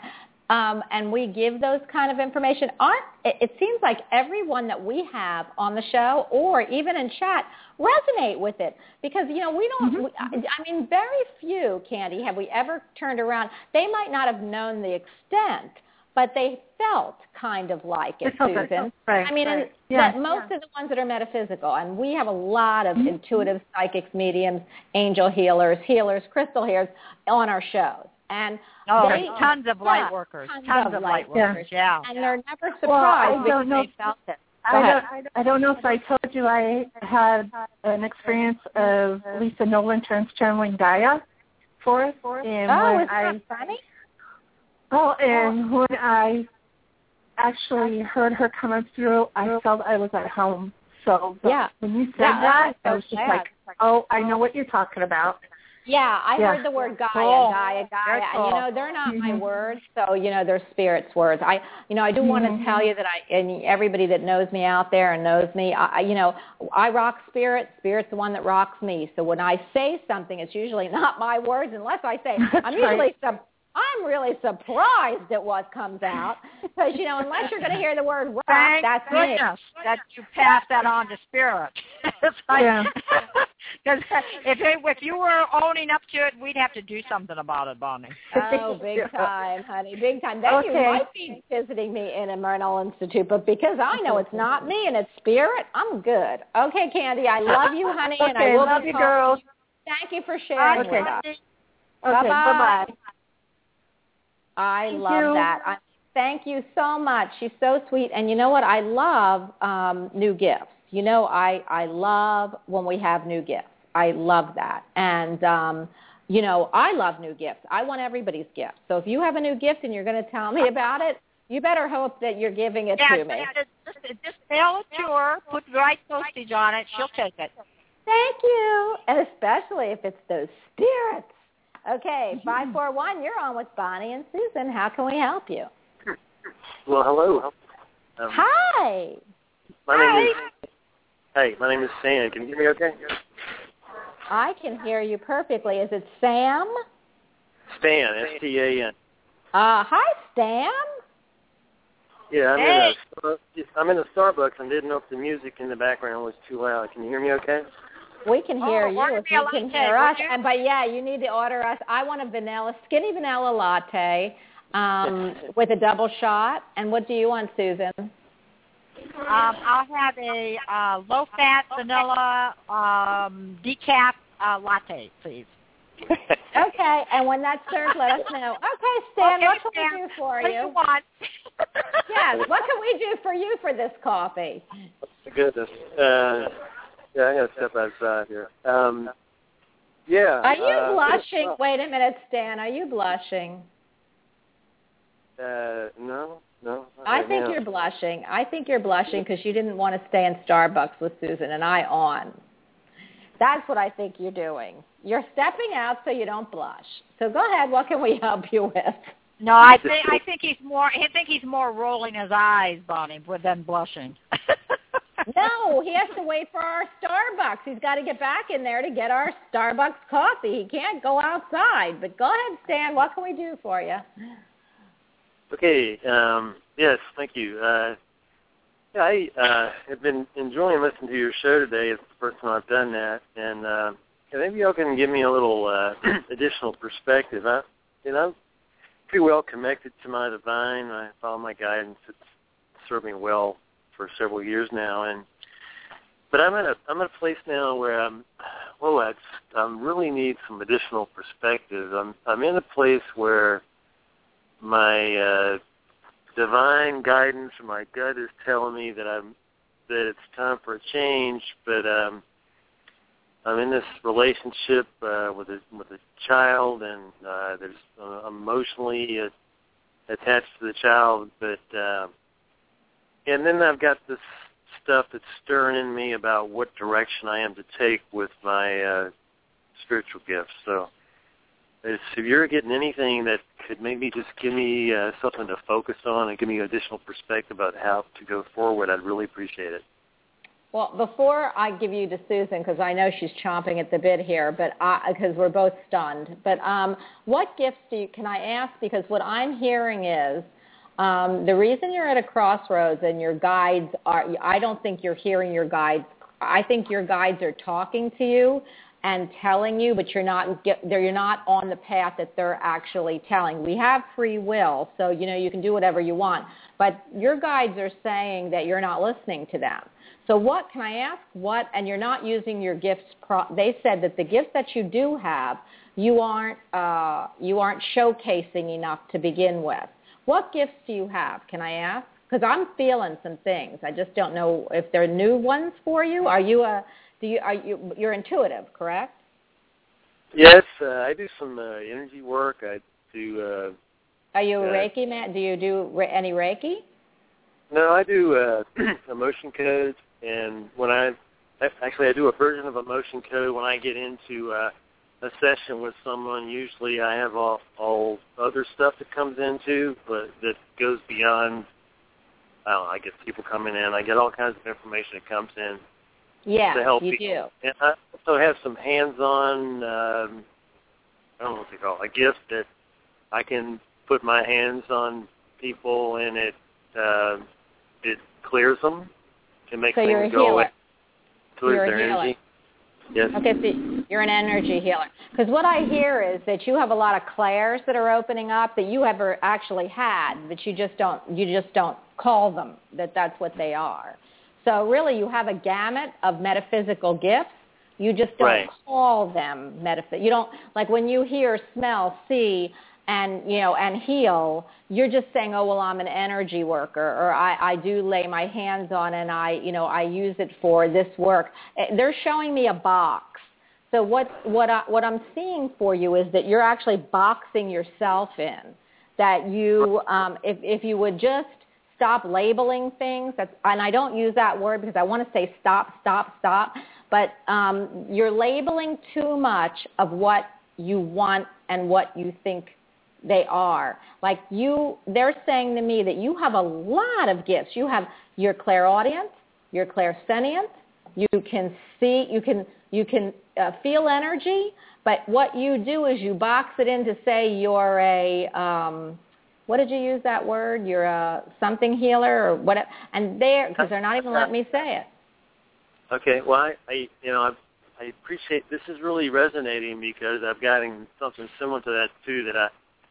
Um, and we give those kind of information. Aren't, it, it seems like everyone that we have on the show or even in chat resonate with it because, you know, we don't, mm-hmm. we, I mean, very few, Candy, have we ever turned around. They might not have known the extent, but they felt kind of like it, Susan. Right, I mean, right. and Yeah, that most yeah. of the ones that are metaphysical, and we have a lot of mm-hmm. intuitive psychics, mediums, angel healers, healers, crystal healers on our shows. And oh, they, there's tons of light workers, tons, tons of, of light light workers, yeah. yeah. And they're never surprised well, I don't because know, they felt it. I don't, I don't know if I told you I had an experience of Lisa Nolan transchanneling Gaia for us. And oh, when is I, that funny? Oh, and when I actually heard her coming through, I felt I was at home. So yeah. when you said yeah, that, so I was just sad. like, oh, I know what you're talking about. Yeah, I yeah. heard the word Gaia, cool. Gaia, Gaia, cool. and you know they're not mm-hmm. my words, so you know they're spirits' words. I, you know, I do mm-hmm. want to tell you that I, and everybody that knows me out there and knows me, I, you know, I rock spirit. Spirit's the one that rocks me. So when I say something, it's usually not my words, unless I say I'm usually right. some. I'm really surprised at what comes out because, you know, unless you're going to hear the word rock, Thank that's goodness me. that you pass that on to spirit. It's like, yeah. Because if, it, if you were owning up to it, we'd have to do something about it, Bonnie. Oh, big time, honey, big time. Then okay. you might be visiting me in a Myrtle Institute, but because I know it's not me and it's spirit, I'm good. Okay, Candy, I love you, honey, okay, and I will love be you, girls. You. Thank you for sharing okay. with us. Okay, bye-bye. bye-bye. I Thank love you. that. I, thank you so much. She's so sweet. And you know what? I love um, new gifts. You know, I, I love when we have new gifts. I love that. And, um, you know, I love new gifts. I want everybody's gift. So if you have a new gift and you're going to tell me about it, you better hope that you're giving it yeah, to me. Just, just mail it to her, put the right postage on it, she'll take it. Thank you. And especially if it's those spirits. Okay, five four one, you're on with Bonnie and Susan. How can we help you? Well, hello. Um, Hi. My Hi. name is, hey, my name is Stan. Can you hear me okay? I can hear you perfectly. Is it Sam? Stan, S T A N. Uh, hi, Stan. Yeah, I'm, hey. in a, I'm in a Starbucks and didn't know if the music in the background was too loud. Can you hear me okay? We can hear oh, you if you can hear us. And but yeah, you need to order us. I want a vanilla, skinny vanilla latte um, with a double shot. And what do you want, Susan? Um, I'll have a uh, low-fat vanilla um, decaf uh, latte, please. Okay, and when that's served, let us know. Okay, Stan, okay, what can Stan, we do for what you? do you want? Yes, what can we do for you for this coffee? Goodness. Uh, yeah, I got to step outside here. Um, yeah. Are you uh, blushing? well, Wait a minute, Stan. Are you blushing? Uh, no, no. I right think now. you're blushing. I think you're blushing because you didn't want to stay in Starbucks with Susan and I on. That's what I think you're doing. You're stepping out so you don't blush. So go ahead. What can we help you with? No, I think I think he's more. I think he's more rolling his eyes, Bonnie, than blushing. No, he has to wait for our Starbucks. He's got to get back in there to get our Starbucks coffee. He can't go outside. But go ahead, Stan. What can we do for you? Okay. Um, yes, thank you. Uh, yeah, I uh, have been enjoying listening to your show today. It's the first time I've done that, and uh, maybe y'all can give me a little uh, additional perspective. I, you know, pretty well connected to my divine. I follow my guidance. It's served me well for several years now, and but I'm at a I'm at a place now where I'm well, I I really need some additional perspective. I'm I'm in a place where my uh, divine guidance or my gut is telling me that I'm that it's time for a change, but um, I'm in this relationship uh, with a with a child, and uh, there's uh, I'm emotionally uh, attached to the child, but uh, and then I've got this stuff that's stirring in me about what direction I am to take with my uh, spiritual gifts. So if you're getting anything that could maybe just give me uh, something to focus on and give me additional perspective about how to go forward, I'd really appreciate it. Well, before I give you to Susan, because I know she's chomping at the bit here, but because we're both stunned. But um, what gifts do you, can I ask? Because what I'm hearing is um, the reason you're at a crossroads and your guides are, I don't think you're hearing your guides. I think your guides are talking to you and telling you, but you're not, you're not on the path that they're actually telling. We have free will, so, you know, you can do whatever you want. But your guides are saying that you're not listening to them. So what, can I ask what, and you're not using your gifts, pro, they said that the gifts that you do have, you aren't, uh, you aren't showcasing enough to begin with. What gifts do you have, can I ask? Because I'm feeling some things. I just don't know if they're new ones for you. Are you a, do you, are you, you're intuitive, correct? Yes, uh, I do some uh, energy work. I do. Uh, are you a uh, Reiki man? Do you do re- any Reiki? No, I do uh, emotion codes. And when I, actually I do a version of emotion code when I get into uh, a session with someone. Usually I have all, all other stuff that comes into, but that goes beyond, I don't know, I get people coming in. I get all kinds of information that comes in yeah, to help you people. do. And I also have some hands-on, um, I don't know what they call it, a gift that I can put my hands on people and it uh, it clears them. It makes so things you're a go healer. away. Clears You're a their healer. energy. Yes. Okay, so you're an energy healer. Because what I hear is that you have a lot of clairs that are opening up that you ever actually had, but you just don't you just don't call them that that's what they are. So really, you have a gamut of metaphysical gifts. You just don't right. call them metaphysical. You don't, like when you hear, smell, see, and you know, and heal, you're just saying, oh, well, I'm an energy worker, or I, I do lay my hands on and I, you know, I use it for this work. They're showing me a box. So what, what, I, what I'm seeing for you is that you're actually boxing yourself in, that you, um, if, if you would just stop labeling things, that's, and I don't use that word because I want to say stop, stop, stop, but um, you're labeling too much of what you want and what you think they are. Like you, they're saying to me that you have a lot of gifts. You have your clairaudient, your clairsentient, you can see, you can, you can uh, feel energy, but what you do is you box it in to say you're a, um, what did you use that word? You're a something healer or whatever, and they're, because they're not even letting me say it. Okay, well, I, I you know, I, I appreciate, this is really resonating because I've gotten something similar to that too, that I,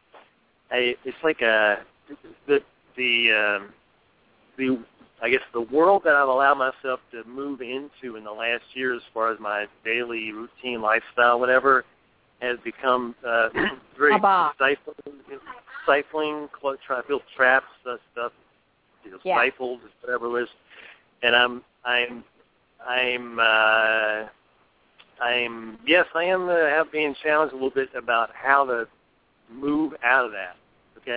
I it's like a, the, the, um, the, I guess the world that I've allowed myself to move into in the last year as far as my daily routine lifestyle, whatever, has become uh, very stifling, stifling, trying to feel trapped, stuff, stuff you know, yeah. stifled, whatever it is. And I'm, I'm, I'm, uh, I'm, yes, I am uh, have being challenged a little bit about how to move out of that. Okay,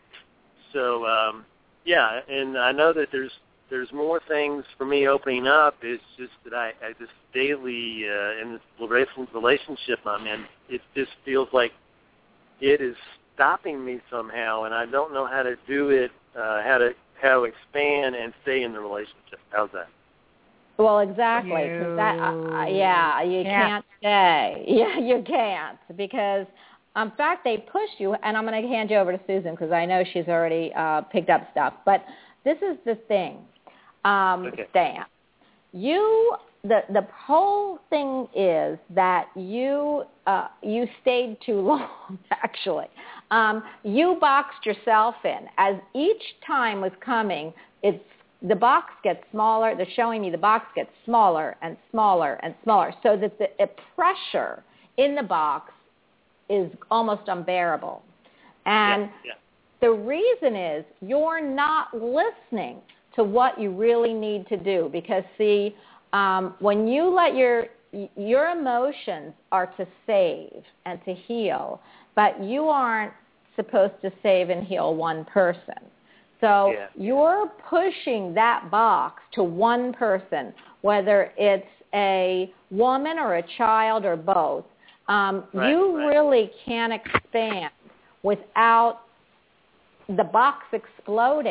so um, yeah, and I know that there's there's more things for me opening up. It's just that I, I just daily uh, in this relationship I'm in, it just feels like it is stopping me somehow, and I don't know how to do it, uh, how to how to expand and stay in the relationship. How's that? Well, exactly. Cause that, uh, yeah, you yeah. can't stay. Yeah, you can't because, in fact, they push you. And I'm going to hand you over to Susan because I know she's already uh, picked up stuff. But this is the thing, um, okay. Stan. You, the the whole thing is that you uh, you stayed too long. Actually, um, you boxed yourself in. As each time was coming, it's the box gets smaller. They're showing me the box gets smaller and smaller and smaller, so that the pressure in the box is almost unbearable. And yeah, yeah. the reason is you're not listening to what you really need to do. Because, see, um, when you let your your emotions are to save and to heal, but you aren't supposed to save and heal one person. So yeah. you're pushing that box to one person, whether it's a woman or a child or both. Um, right, you right. really can't expand without the box exploding.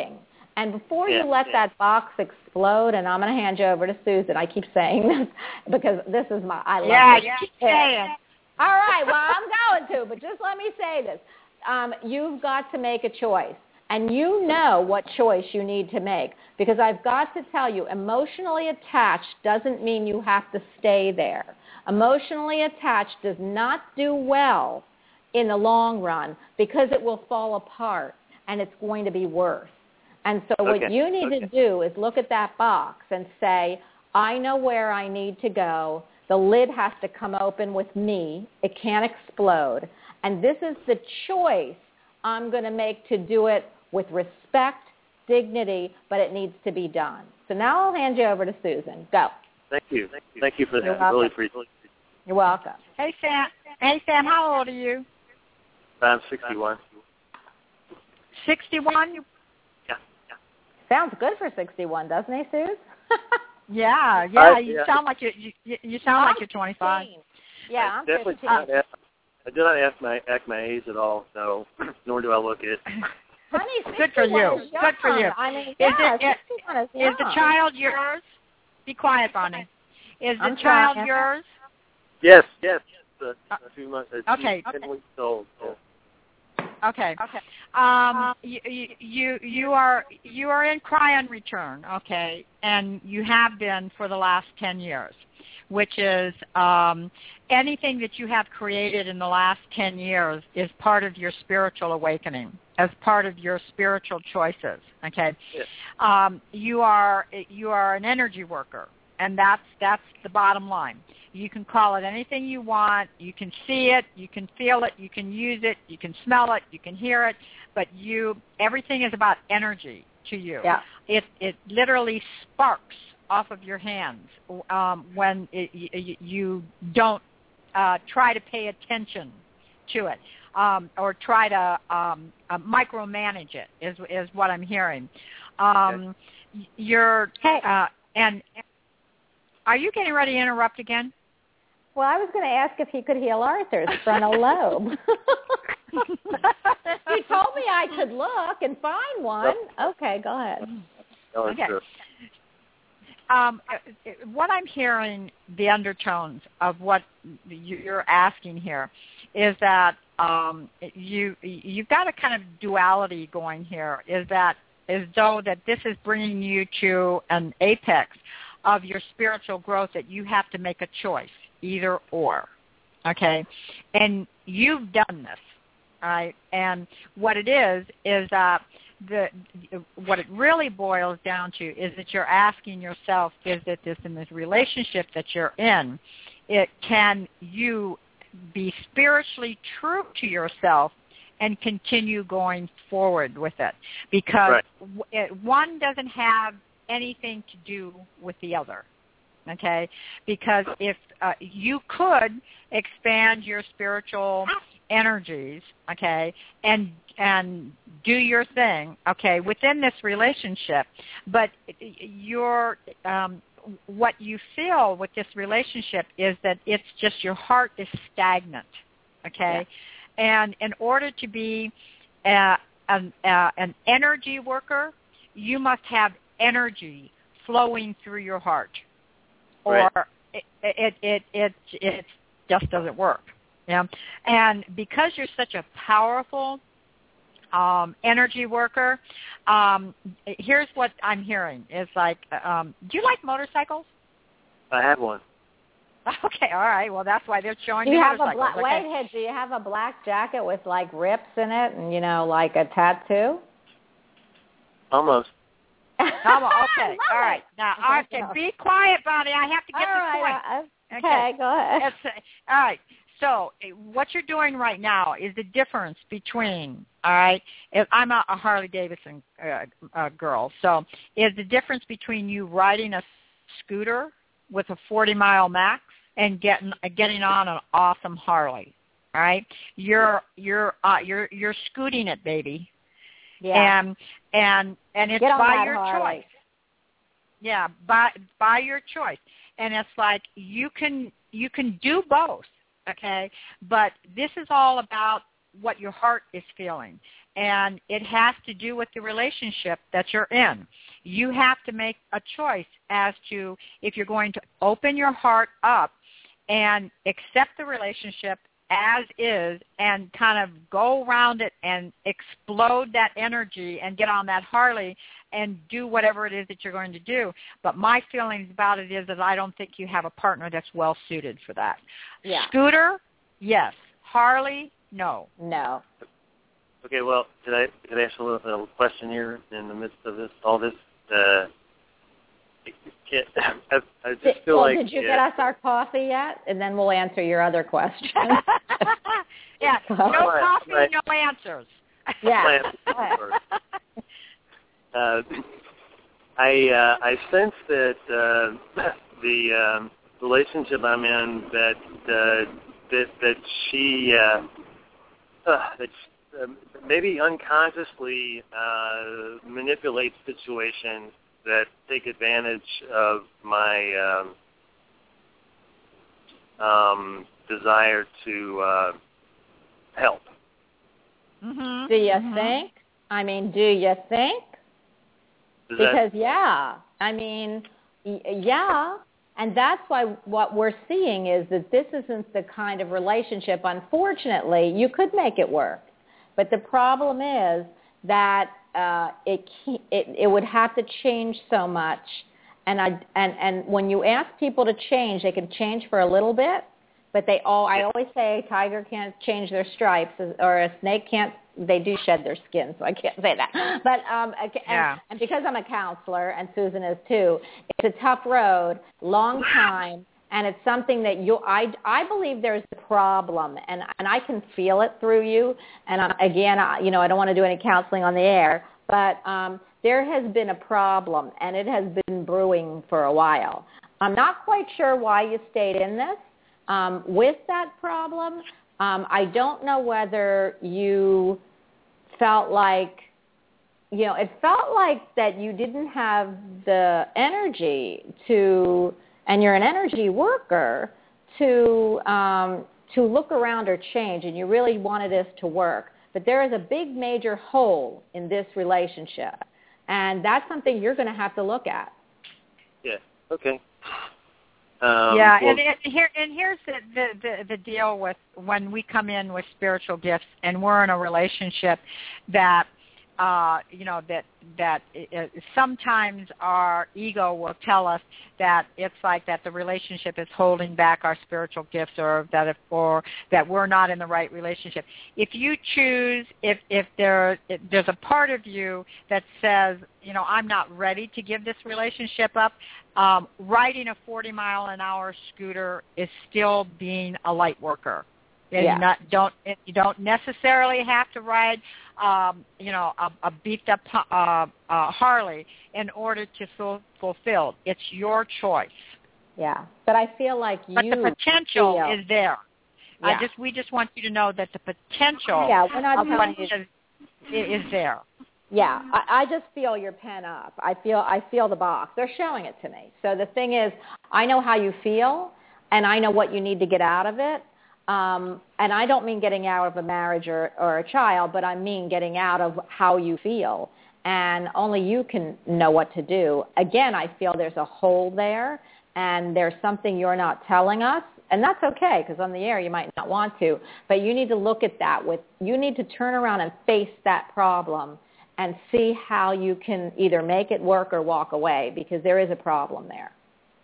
And before yeah, you let yeah. that box explode, and I'm going to hand you over to Susan. I keep saying this because this is my, I love yeah, this. Yeah, keep saying. All right, well, I'm going to, but just let me say this. Um, you've got to make a choice. And you know what choice you need to make, because I've got to tell you, emotionally attached doesn't mean you have to stay there. Emotionally attached does not do well in the long run because it will fall apart and it's going to be worse. And so okay. what you need okay. to do is look at that box and say, I know where I need to go. The lid has to come open with me. It can't explode. And this is the choice I'm going to make to do it with respect, dignity, but it needs to be done. So now I'll hand you over to Susan. Go. Thank you. Thank you, Thank you for You're that. welcome. Really appreciate it. You're welcome. Hey, Sam. Hey, Sam, how old are you? I'm sixty-one. sixty-one? Yeah. yeah. Sounds good for sixty-one, doesn't he, Suze? Yeah, yeah. I, You yeah. sound like you. You, you sound like you're twenty-five. fifteen. Yeah, I'm definitely fifteen. Did not ask, I did not ask my act my age at all, so nor do I look it. Honey, Good for you. is young. Good for you. I mean, Is yeah, it- sixty-one is young. Is the child yours? Be quiet, Bonnie. Is the I'm child trying. yours? Yes, yes. It's a, a two months. It's Okay. ten weeks old. So. Okay. Okay. Um, you, you you are you are in cry and return. Okay, and you have been for the last ten years, which is um, anything that you have created in the last ten years is part of your spiritual awakening, as part of your spiritual choices. Okay, Yes. um, you are you are an energy worker, and that's that's the bottom line. You can call it anything you want. You can see it. You can feel it. You can use it. You can smell it. You can hear it. But you, everything is about energy to you. Yeah. It it literally sparks off of your hands um, when it, you, you don't uh, try to pay attention to it um, or try to um, uh, micromanage it. Is is what I'm hearing. Um, okay. You're uh, and are you getting ready to interrupt again? Well, I was going to ask if he could heal Arthur's frontal lobe. He told me I could look and find one. Okay, go ahead. No, Okay. True. Um, what I'm hearing, the undertones of what you're asking here, is that um, you you've got a kind of duality going here. Is that as though that this is bringing you to an apex of your spiritual growth that you have to make a choice. Either or, okay? And you've done this, all right? And what it is is that the what it really boils down to is that you're asking yourself, is that this in this relationship that you're in, it can you be spiritually true to yourself and continue going forward with it? Because right. it, one doesn't have anything to do with the other. Okay, because if uh, you could expand your spiritual energies, okay, and and do your thing, okay, within this relationship, but your um, what you feel with this relationship is that it's just your heart is stagnant, okay, yeah. And in order to be uh, an, uh, an energy worker, you must have energy flowing through your heart. Or right. it, it it it it just doesn't work, yeah. And because you're such a powerful um, energy worker, um, here's what I'm hearing: is like, um, do you like motorcycles? I have one. Okay, all right. Well, that's why they're showing do you you have motorcycles. a black? Okay. Wait, do you have a black jacket with like rips in it, and you know, like a tattoo? Almost. Come on, okay, all right. Now, okay, be quiet, Bonnie. I have to get all the right, point. Uh, okay, okay, go ahead. That's, all right. So what you're doing right now is the difference between, all right, if I'm a, a Harley Davidson uh, uh, girl, so is the difference between you riding a scooter with a forty mile max and getting uh, getting on an awesome Harley, all right? You're you're uh, you're you're scooting it, baby. Yeah. And and and it's Get on by that your Harley. choice. Yeah, by by your choice. And it's like you can you can do both, okay? But this is all about what your heart is feeling. And it has to do with the relationship that you're in. You have to make a choice as to if you're going to open your heart up and accept the relationship as is and kind of go around it and explode that energy and get on that Harley and do whatever it is that you're going to do. But my feelings about it is that I don't think you have a partner that's well suited for that. Yeah. Scooter, yes. Harley, no. No. Okay, well, could I could I ask a little, little question here in the midst of this, all this? Uh, can, I, I just feel well, like. Did you yeah. get us our coffee yet? And then we'll answer your other question. yeah, no Right, coffee, right. no answers. Yeah. uh, I uh, I sense that uh, the um, relationship I'm in that uh, that that she uh, uh, that. She, Um, maybe unconsciously uh, manipulate situations that take advantage of my um, um, desire to uh, help. Mm-hmm. Do you mm-hmm. think? I mean, do you think? Does Because, that, yeah, I mean, y- yeah, and that's why what we're seeing is that this isn't the kind of relationship, unfortunately, you could make it work. But the problem is that uh, it, it it would have to change so much, and I and, and when you ask people to change, they can change for a little bit, but they all I always say a tiger can't change their stripes, or a snake can't. They do shed their skin, so I can't say that. But um, and, yeah. and because I'm a counselor, and Susan is too, it's a tough road, long time. And it's something that you, I, I believe there's a problem, and, and I can feel it through you. And I'm, again, I, you know, I don't want to do any counseling on the air, but um, there has been a problem, and it has been brewing for a while. I'm not quite sure why you stayed in this um, with that problem. Um, I don't know whether you felt like, you know, it felt like that you didn't have the energy to, and you're an energy worker, to um, to look around or change, and you really wanted this to work. But there is a big major hole in this relationship, and that's something you're going to have to look at. yeah. Okay. Um, yeah, well, and, and here and here's the, the, the, the deal with when we come in with spiritual gifts and we're in a relationship that uh, you know that that it, sometimes our ego will tell us that it's like that the relationship is holding back our spiritual gifts, or that if, or that we're not in the right relationship. If you choose, if if there if there's a part of you that says, you know, I'm not ready to give this relationship up, um, riding a forty mile an hour scooter is still being a light worker. And Yeah. you not, don't you don't necessarily have to ride, um, you know, a, a beefed up uh, uh, Harley in order to feel fulfilled. It's your choice. Yeah, but I feel like But you the potential feel, is there. Yeah. I just we just want you to know that the potential Yeah, we're not of what telling you. is, is there. Yeah, I, I just feel you're pent up. I feel I feel the box. They're showing it to me. So the thing is, I know how you feel, and I know what you need to get out of it. Um, and I don't mean getting out of a marriage or, or a child, but I mean getting out of how you feel. And only you can know what to do. Again, I feel there's a hole there, and there's something you're not telling us. And that's okay, because on the air you might not want to. But you need to look at that. With you need to turn around and face that problem and see how you can either make it work or walk away, because there is a problem there.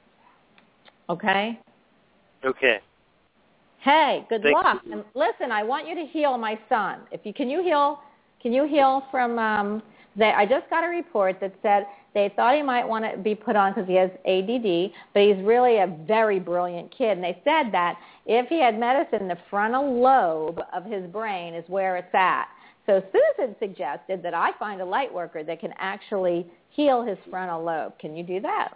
Okay? Okay. Hey, good Thank luck. you. And listen, I want you to heal my son. If you can you heal can you heal from um that I just got a report that said they thought he might want to be put on because he has A D D, but he's really a very brilliant kid. And they said that if he had medicine, the frontal lobe of his brain is where it's at. So Susan suggested that I find a light worker that can actually heal his frontal lobe. Can you do that?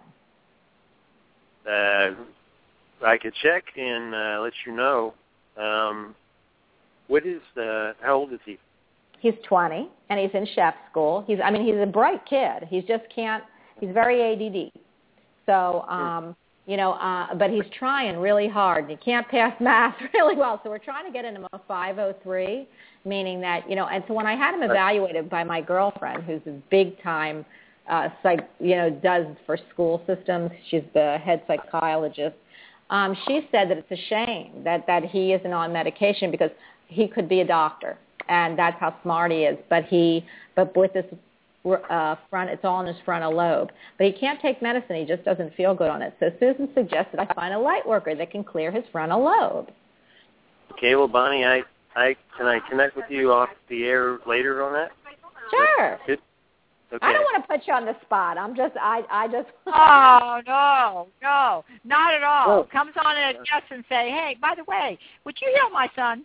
Uh, I could check and uh, let you know. Um, what is uh, how old is he? He's twenty, and he's in chef school. He's, I mean, he's a bright kid. He just can't, he's very A D D. So um, you know, uh, but he's trying really hard. He can't pass math really well, so we're trying to get him a five oh three, meaning that, you know, and so when I had him evaluated by my girlfriend, who's a big-time, uh, psych, you know, does for school systems, she's the head psychologist, um, she said that it's a shame that, that he isn't on medication because he could be a doctor, and that's how smart he is, but he, but with this Uh, front, it's all in his frontal lobe. But he can't take medicine. He just doesn't feel good on it. So Susan suggested I find a light worker that can clear his frontal lobe. Okay, well, Bonnie, I, I can I connect with you off the air later on that? Sure. Good. Okay. I don't want to put you on the spot. I'm just, I, I just. Oh, no, no, not at all. Oh. Comes on at guest and say, hey, by the way, would you heal my son?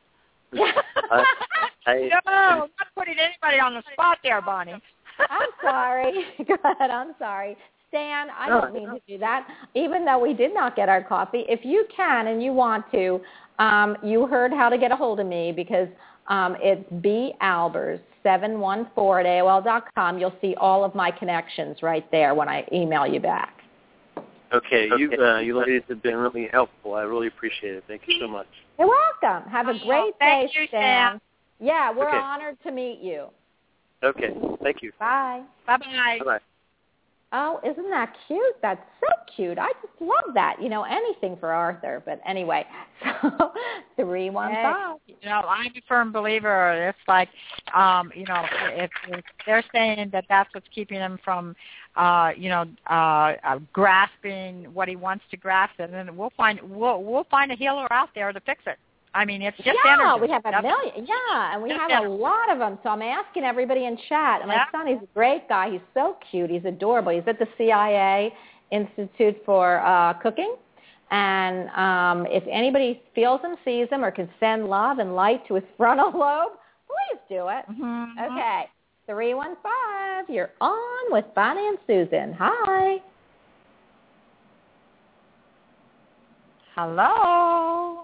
I, I, no, I'm not putting anybody on the spot there, Bonnie. I'm sorry. Go ahead. I'm sorry. Stan, I don't mean to do that. Even though we did not get our coffee, if you can and you want to, um, you heard how to get a hold of me because um, it's B Albers seven one four at A O L dot com. You'll see all of my connections right there when I email you back. Okay, you uh, you ladies have been really helpful. I really appreciate it. Thank you so much. You're welcome. Have a great oh, thank day, you, Stan. Stan. Yeah, we're Okay. honored to meet you. Okay, thank you. Bye. Bye-bye. Bye-bye. Oh, isn't that cute? That's so cute. I just love that. You know, anything for Arthur. But anyway, so three one five. You know, I'm a firm believer. It's like, um, you know, if, if they're saying that that's what's keeping him from, uh, you know, uh, uh, grasping what he wants to grasp, and then we'll find we'll we'll find a healer out there to fix it. I mean, it's just yeah, energy. we have a That's, million. Yeah, and we just have energy. a lot of them. So I'm asking everybody in chat. And my Yeah. son, he's a great guy. He's so cute. He's adorable. He's at the C I A Institute for uh, Cooking. And um, if anybody feels him, sees him, or can send love and light to his frontal lobe, please do it. Mm-hmm. Okay, three one five. You're on with Bonnie and Susan. Hi. Hello.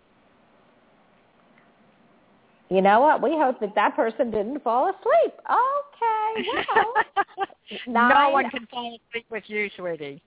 You know what? We hope that that person didn't fall asleep. Okay, well. no nine, one can fall asleep with you, sweetie.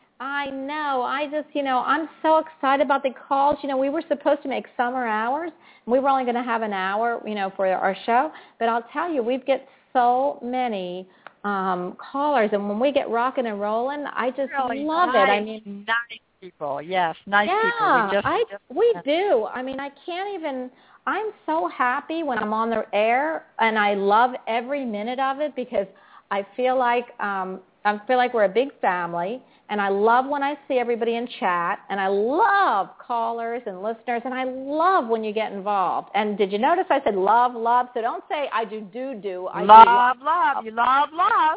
I know. I just, you know, I'm so excited about the calls. You know, we were supposed to make summer hours, and we were only going to have an hour, you know, for our show. But I'll tell you, we get so many um, callers, and when we get rocking and rolling, I just really love nice, it. I mean, nice people. Yes, nice yeah, people. We just, I, just, we do. I mean, I can't even. I'm so happy when I'm on the air, and I love every minute of it because I feel like um, I feel like we're a big family, and I love when I see everybody in chat, and I love callers and listeners, and I love when you get involved. And did you notice I said love, love? So don't say I do, do, do. I love, do love, love. You love, love.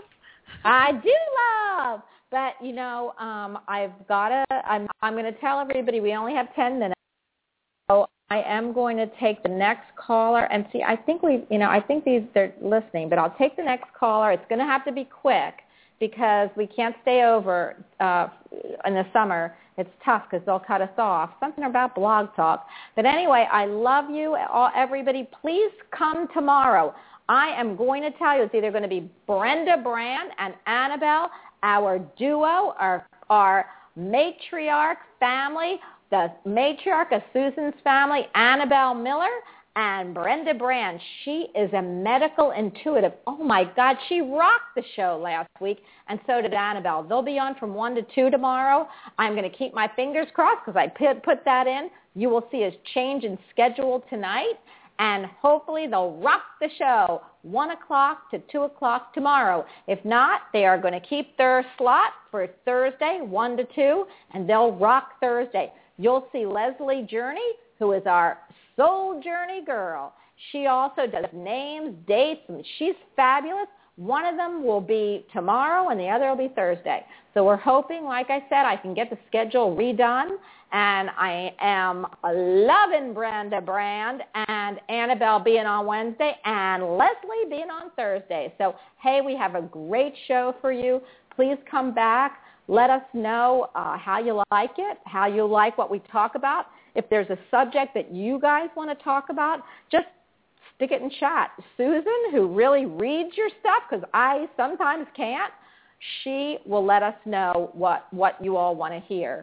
I do love. But, you know, um, I've got to, I'm, I'm going to tell everybody we only have ten minutes. So I am going to take the next caller and see, I think we, you know, I think these, they're listening, but I'll take the next caller. It's going to have to be quick because we can't stay over uh, in the summer. It's tough because they'll cut us off. Something about Blog Talk. But anyway, I love you, all, everybody. Please come tomorrow. I am going to tell you it's either going to be Brenda Brand and Annabelle, our duo, our, our matriarch family, the matriarch of Susan's family, Annabelle Miller, and Brenda Brand. She is a medical intuitive. Oh, my God, she rocked the show last week, and so did Annabelle. They'll be on from one to two tomorrow. I'm going to keep my fingers crossed because I put, put that in. You will see a change in schedule tonight, and hopefully they'll rock the show one o'clock to two o'clock tomorrow. If not, they are going to keep their slot for Thursday, one to two, and they'll rock Thursday. You'll see Leslie Journey, who is our Soul Journey girl. She also does names, dates, and she's fabulous. One of them will be tomorrow, and the other will be Thursday. So we're hoping, like I said, I can get the schedule redone, and I am loving Brenda Brand and Annabelle being on Wednesday and Leslie being on Thursday. So, hey, we have a great show for you. Please come back. Let us know uh, how you like it, how you like what we talk about. If there's a subject that you guys want to talk about, just stick it in chat. Susan, who really reads your stuff, because I sometimes can't, she will let us know what, what you all want to hear.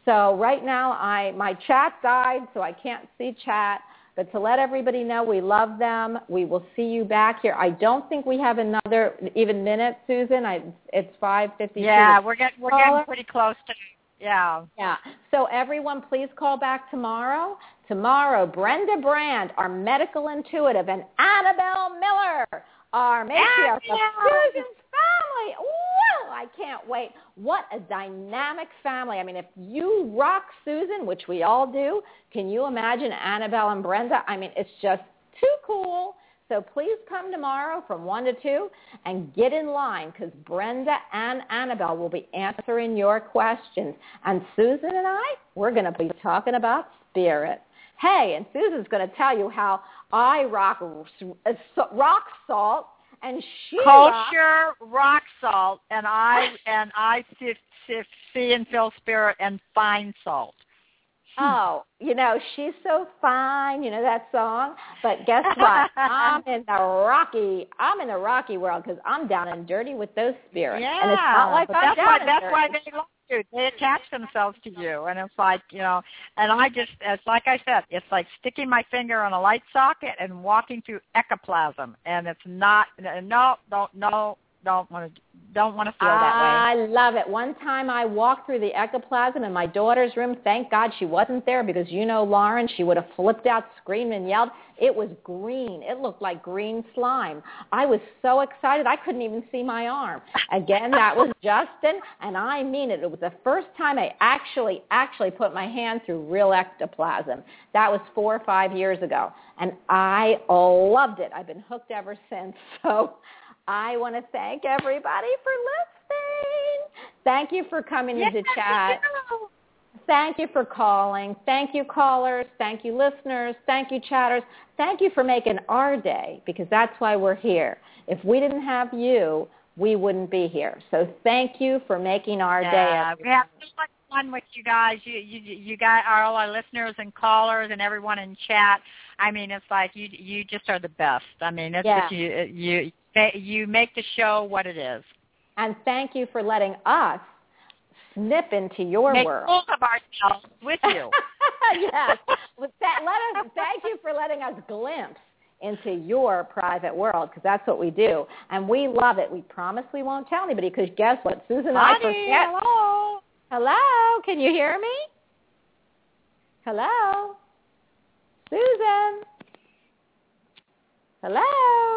So right now, I my chat died, so I can't see chat. But to let everybody know we love them, we will see you back here. I don't think we have another even minute, Susan. I, it's five fifty-two. Yeah, we're getting we're getting pretty close to. Yeah. Yeah. So everyone, please call back tomorrow. Tomorrow, Brenda Brand, our medical intuitive, and Annabelle Miller, our matriarch of Susan's family. Woo! I can't wait. What a dynamic family. I mean, if you rock Susan, which we all do, can you imagine Annabelle and Brenda? I mean, it's just too cool. So please come tomorrow from one to two and get in line because Brenda and Annabelle will be answering your questions. And Susan and I, we're going to be talking about spirit. Hey, and Susan's going to tell you how I rock rock salt and she kosher rock salt, and I and I see and feel spirit and fine salt. Oh, you know, she's so fine, you know that song. But guess what? I'm in the rocky, I'm in the rocky world because I'm down and dirty with those spirits. Yeah, and it's not like but I'm that's down why and that's dirty. why they love you. They attach themselves to you, and it's like you know. And I just, it's like I said, it's like sticking my finger on a light socket and walking through ectoplasm, and it's not. No, don't, no, don't want to, don't want to feel that way. I love it. One time I walked through the ectoplasm in my daughter's room. Thank God she wasn't there because, you know, Lauren, she would have flipped out, screamed and yelled. It was green. It looked like green slime. I was so excited I couldn't even see my arm. Again, that was Justin, and I mean it. It was the first time I actually, actually put my hand through real ectoplasm. That was four or five years ago, and I loved it. I've been hooked ever since. So I want to thank everybody for listening. Thank you for coming yes, into chat. Thank you for calling. Thank you, callers. Thank you, listeners. Thank you, chatters. Thank you for making our day because that's why we're here. If we didn't have you, we wouldn't be here. So thank you for making our yeah, day. We have so much fun with you guys. You, you, you guys are all our listeners and callers and everyone in chat. I mean, it's like you, you just are the best. I mean, it's yeah. just, you, you. You make the show what it is. And thank you for letting us snip into your make world. Make of ourselves with you. Yes. Let us, thank you for letting us glimpse into your private world because that's what we do. And we love it. We promise we won't tell anybody because guess what? Susan and Honey, I forget. Hello. Hello. Can you hear me? Hello. Susan. Hello.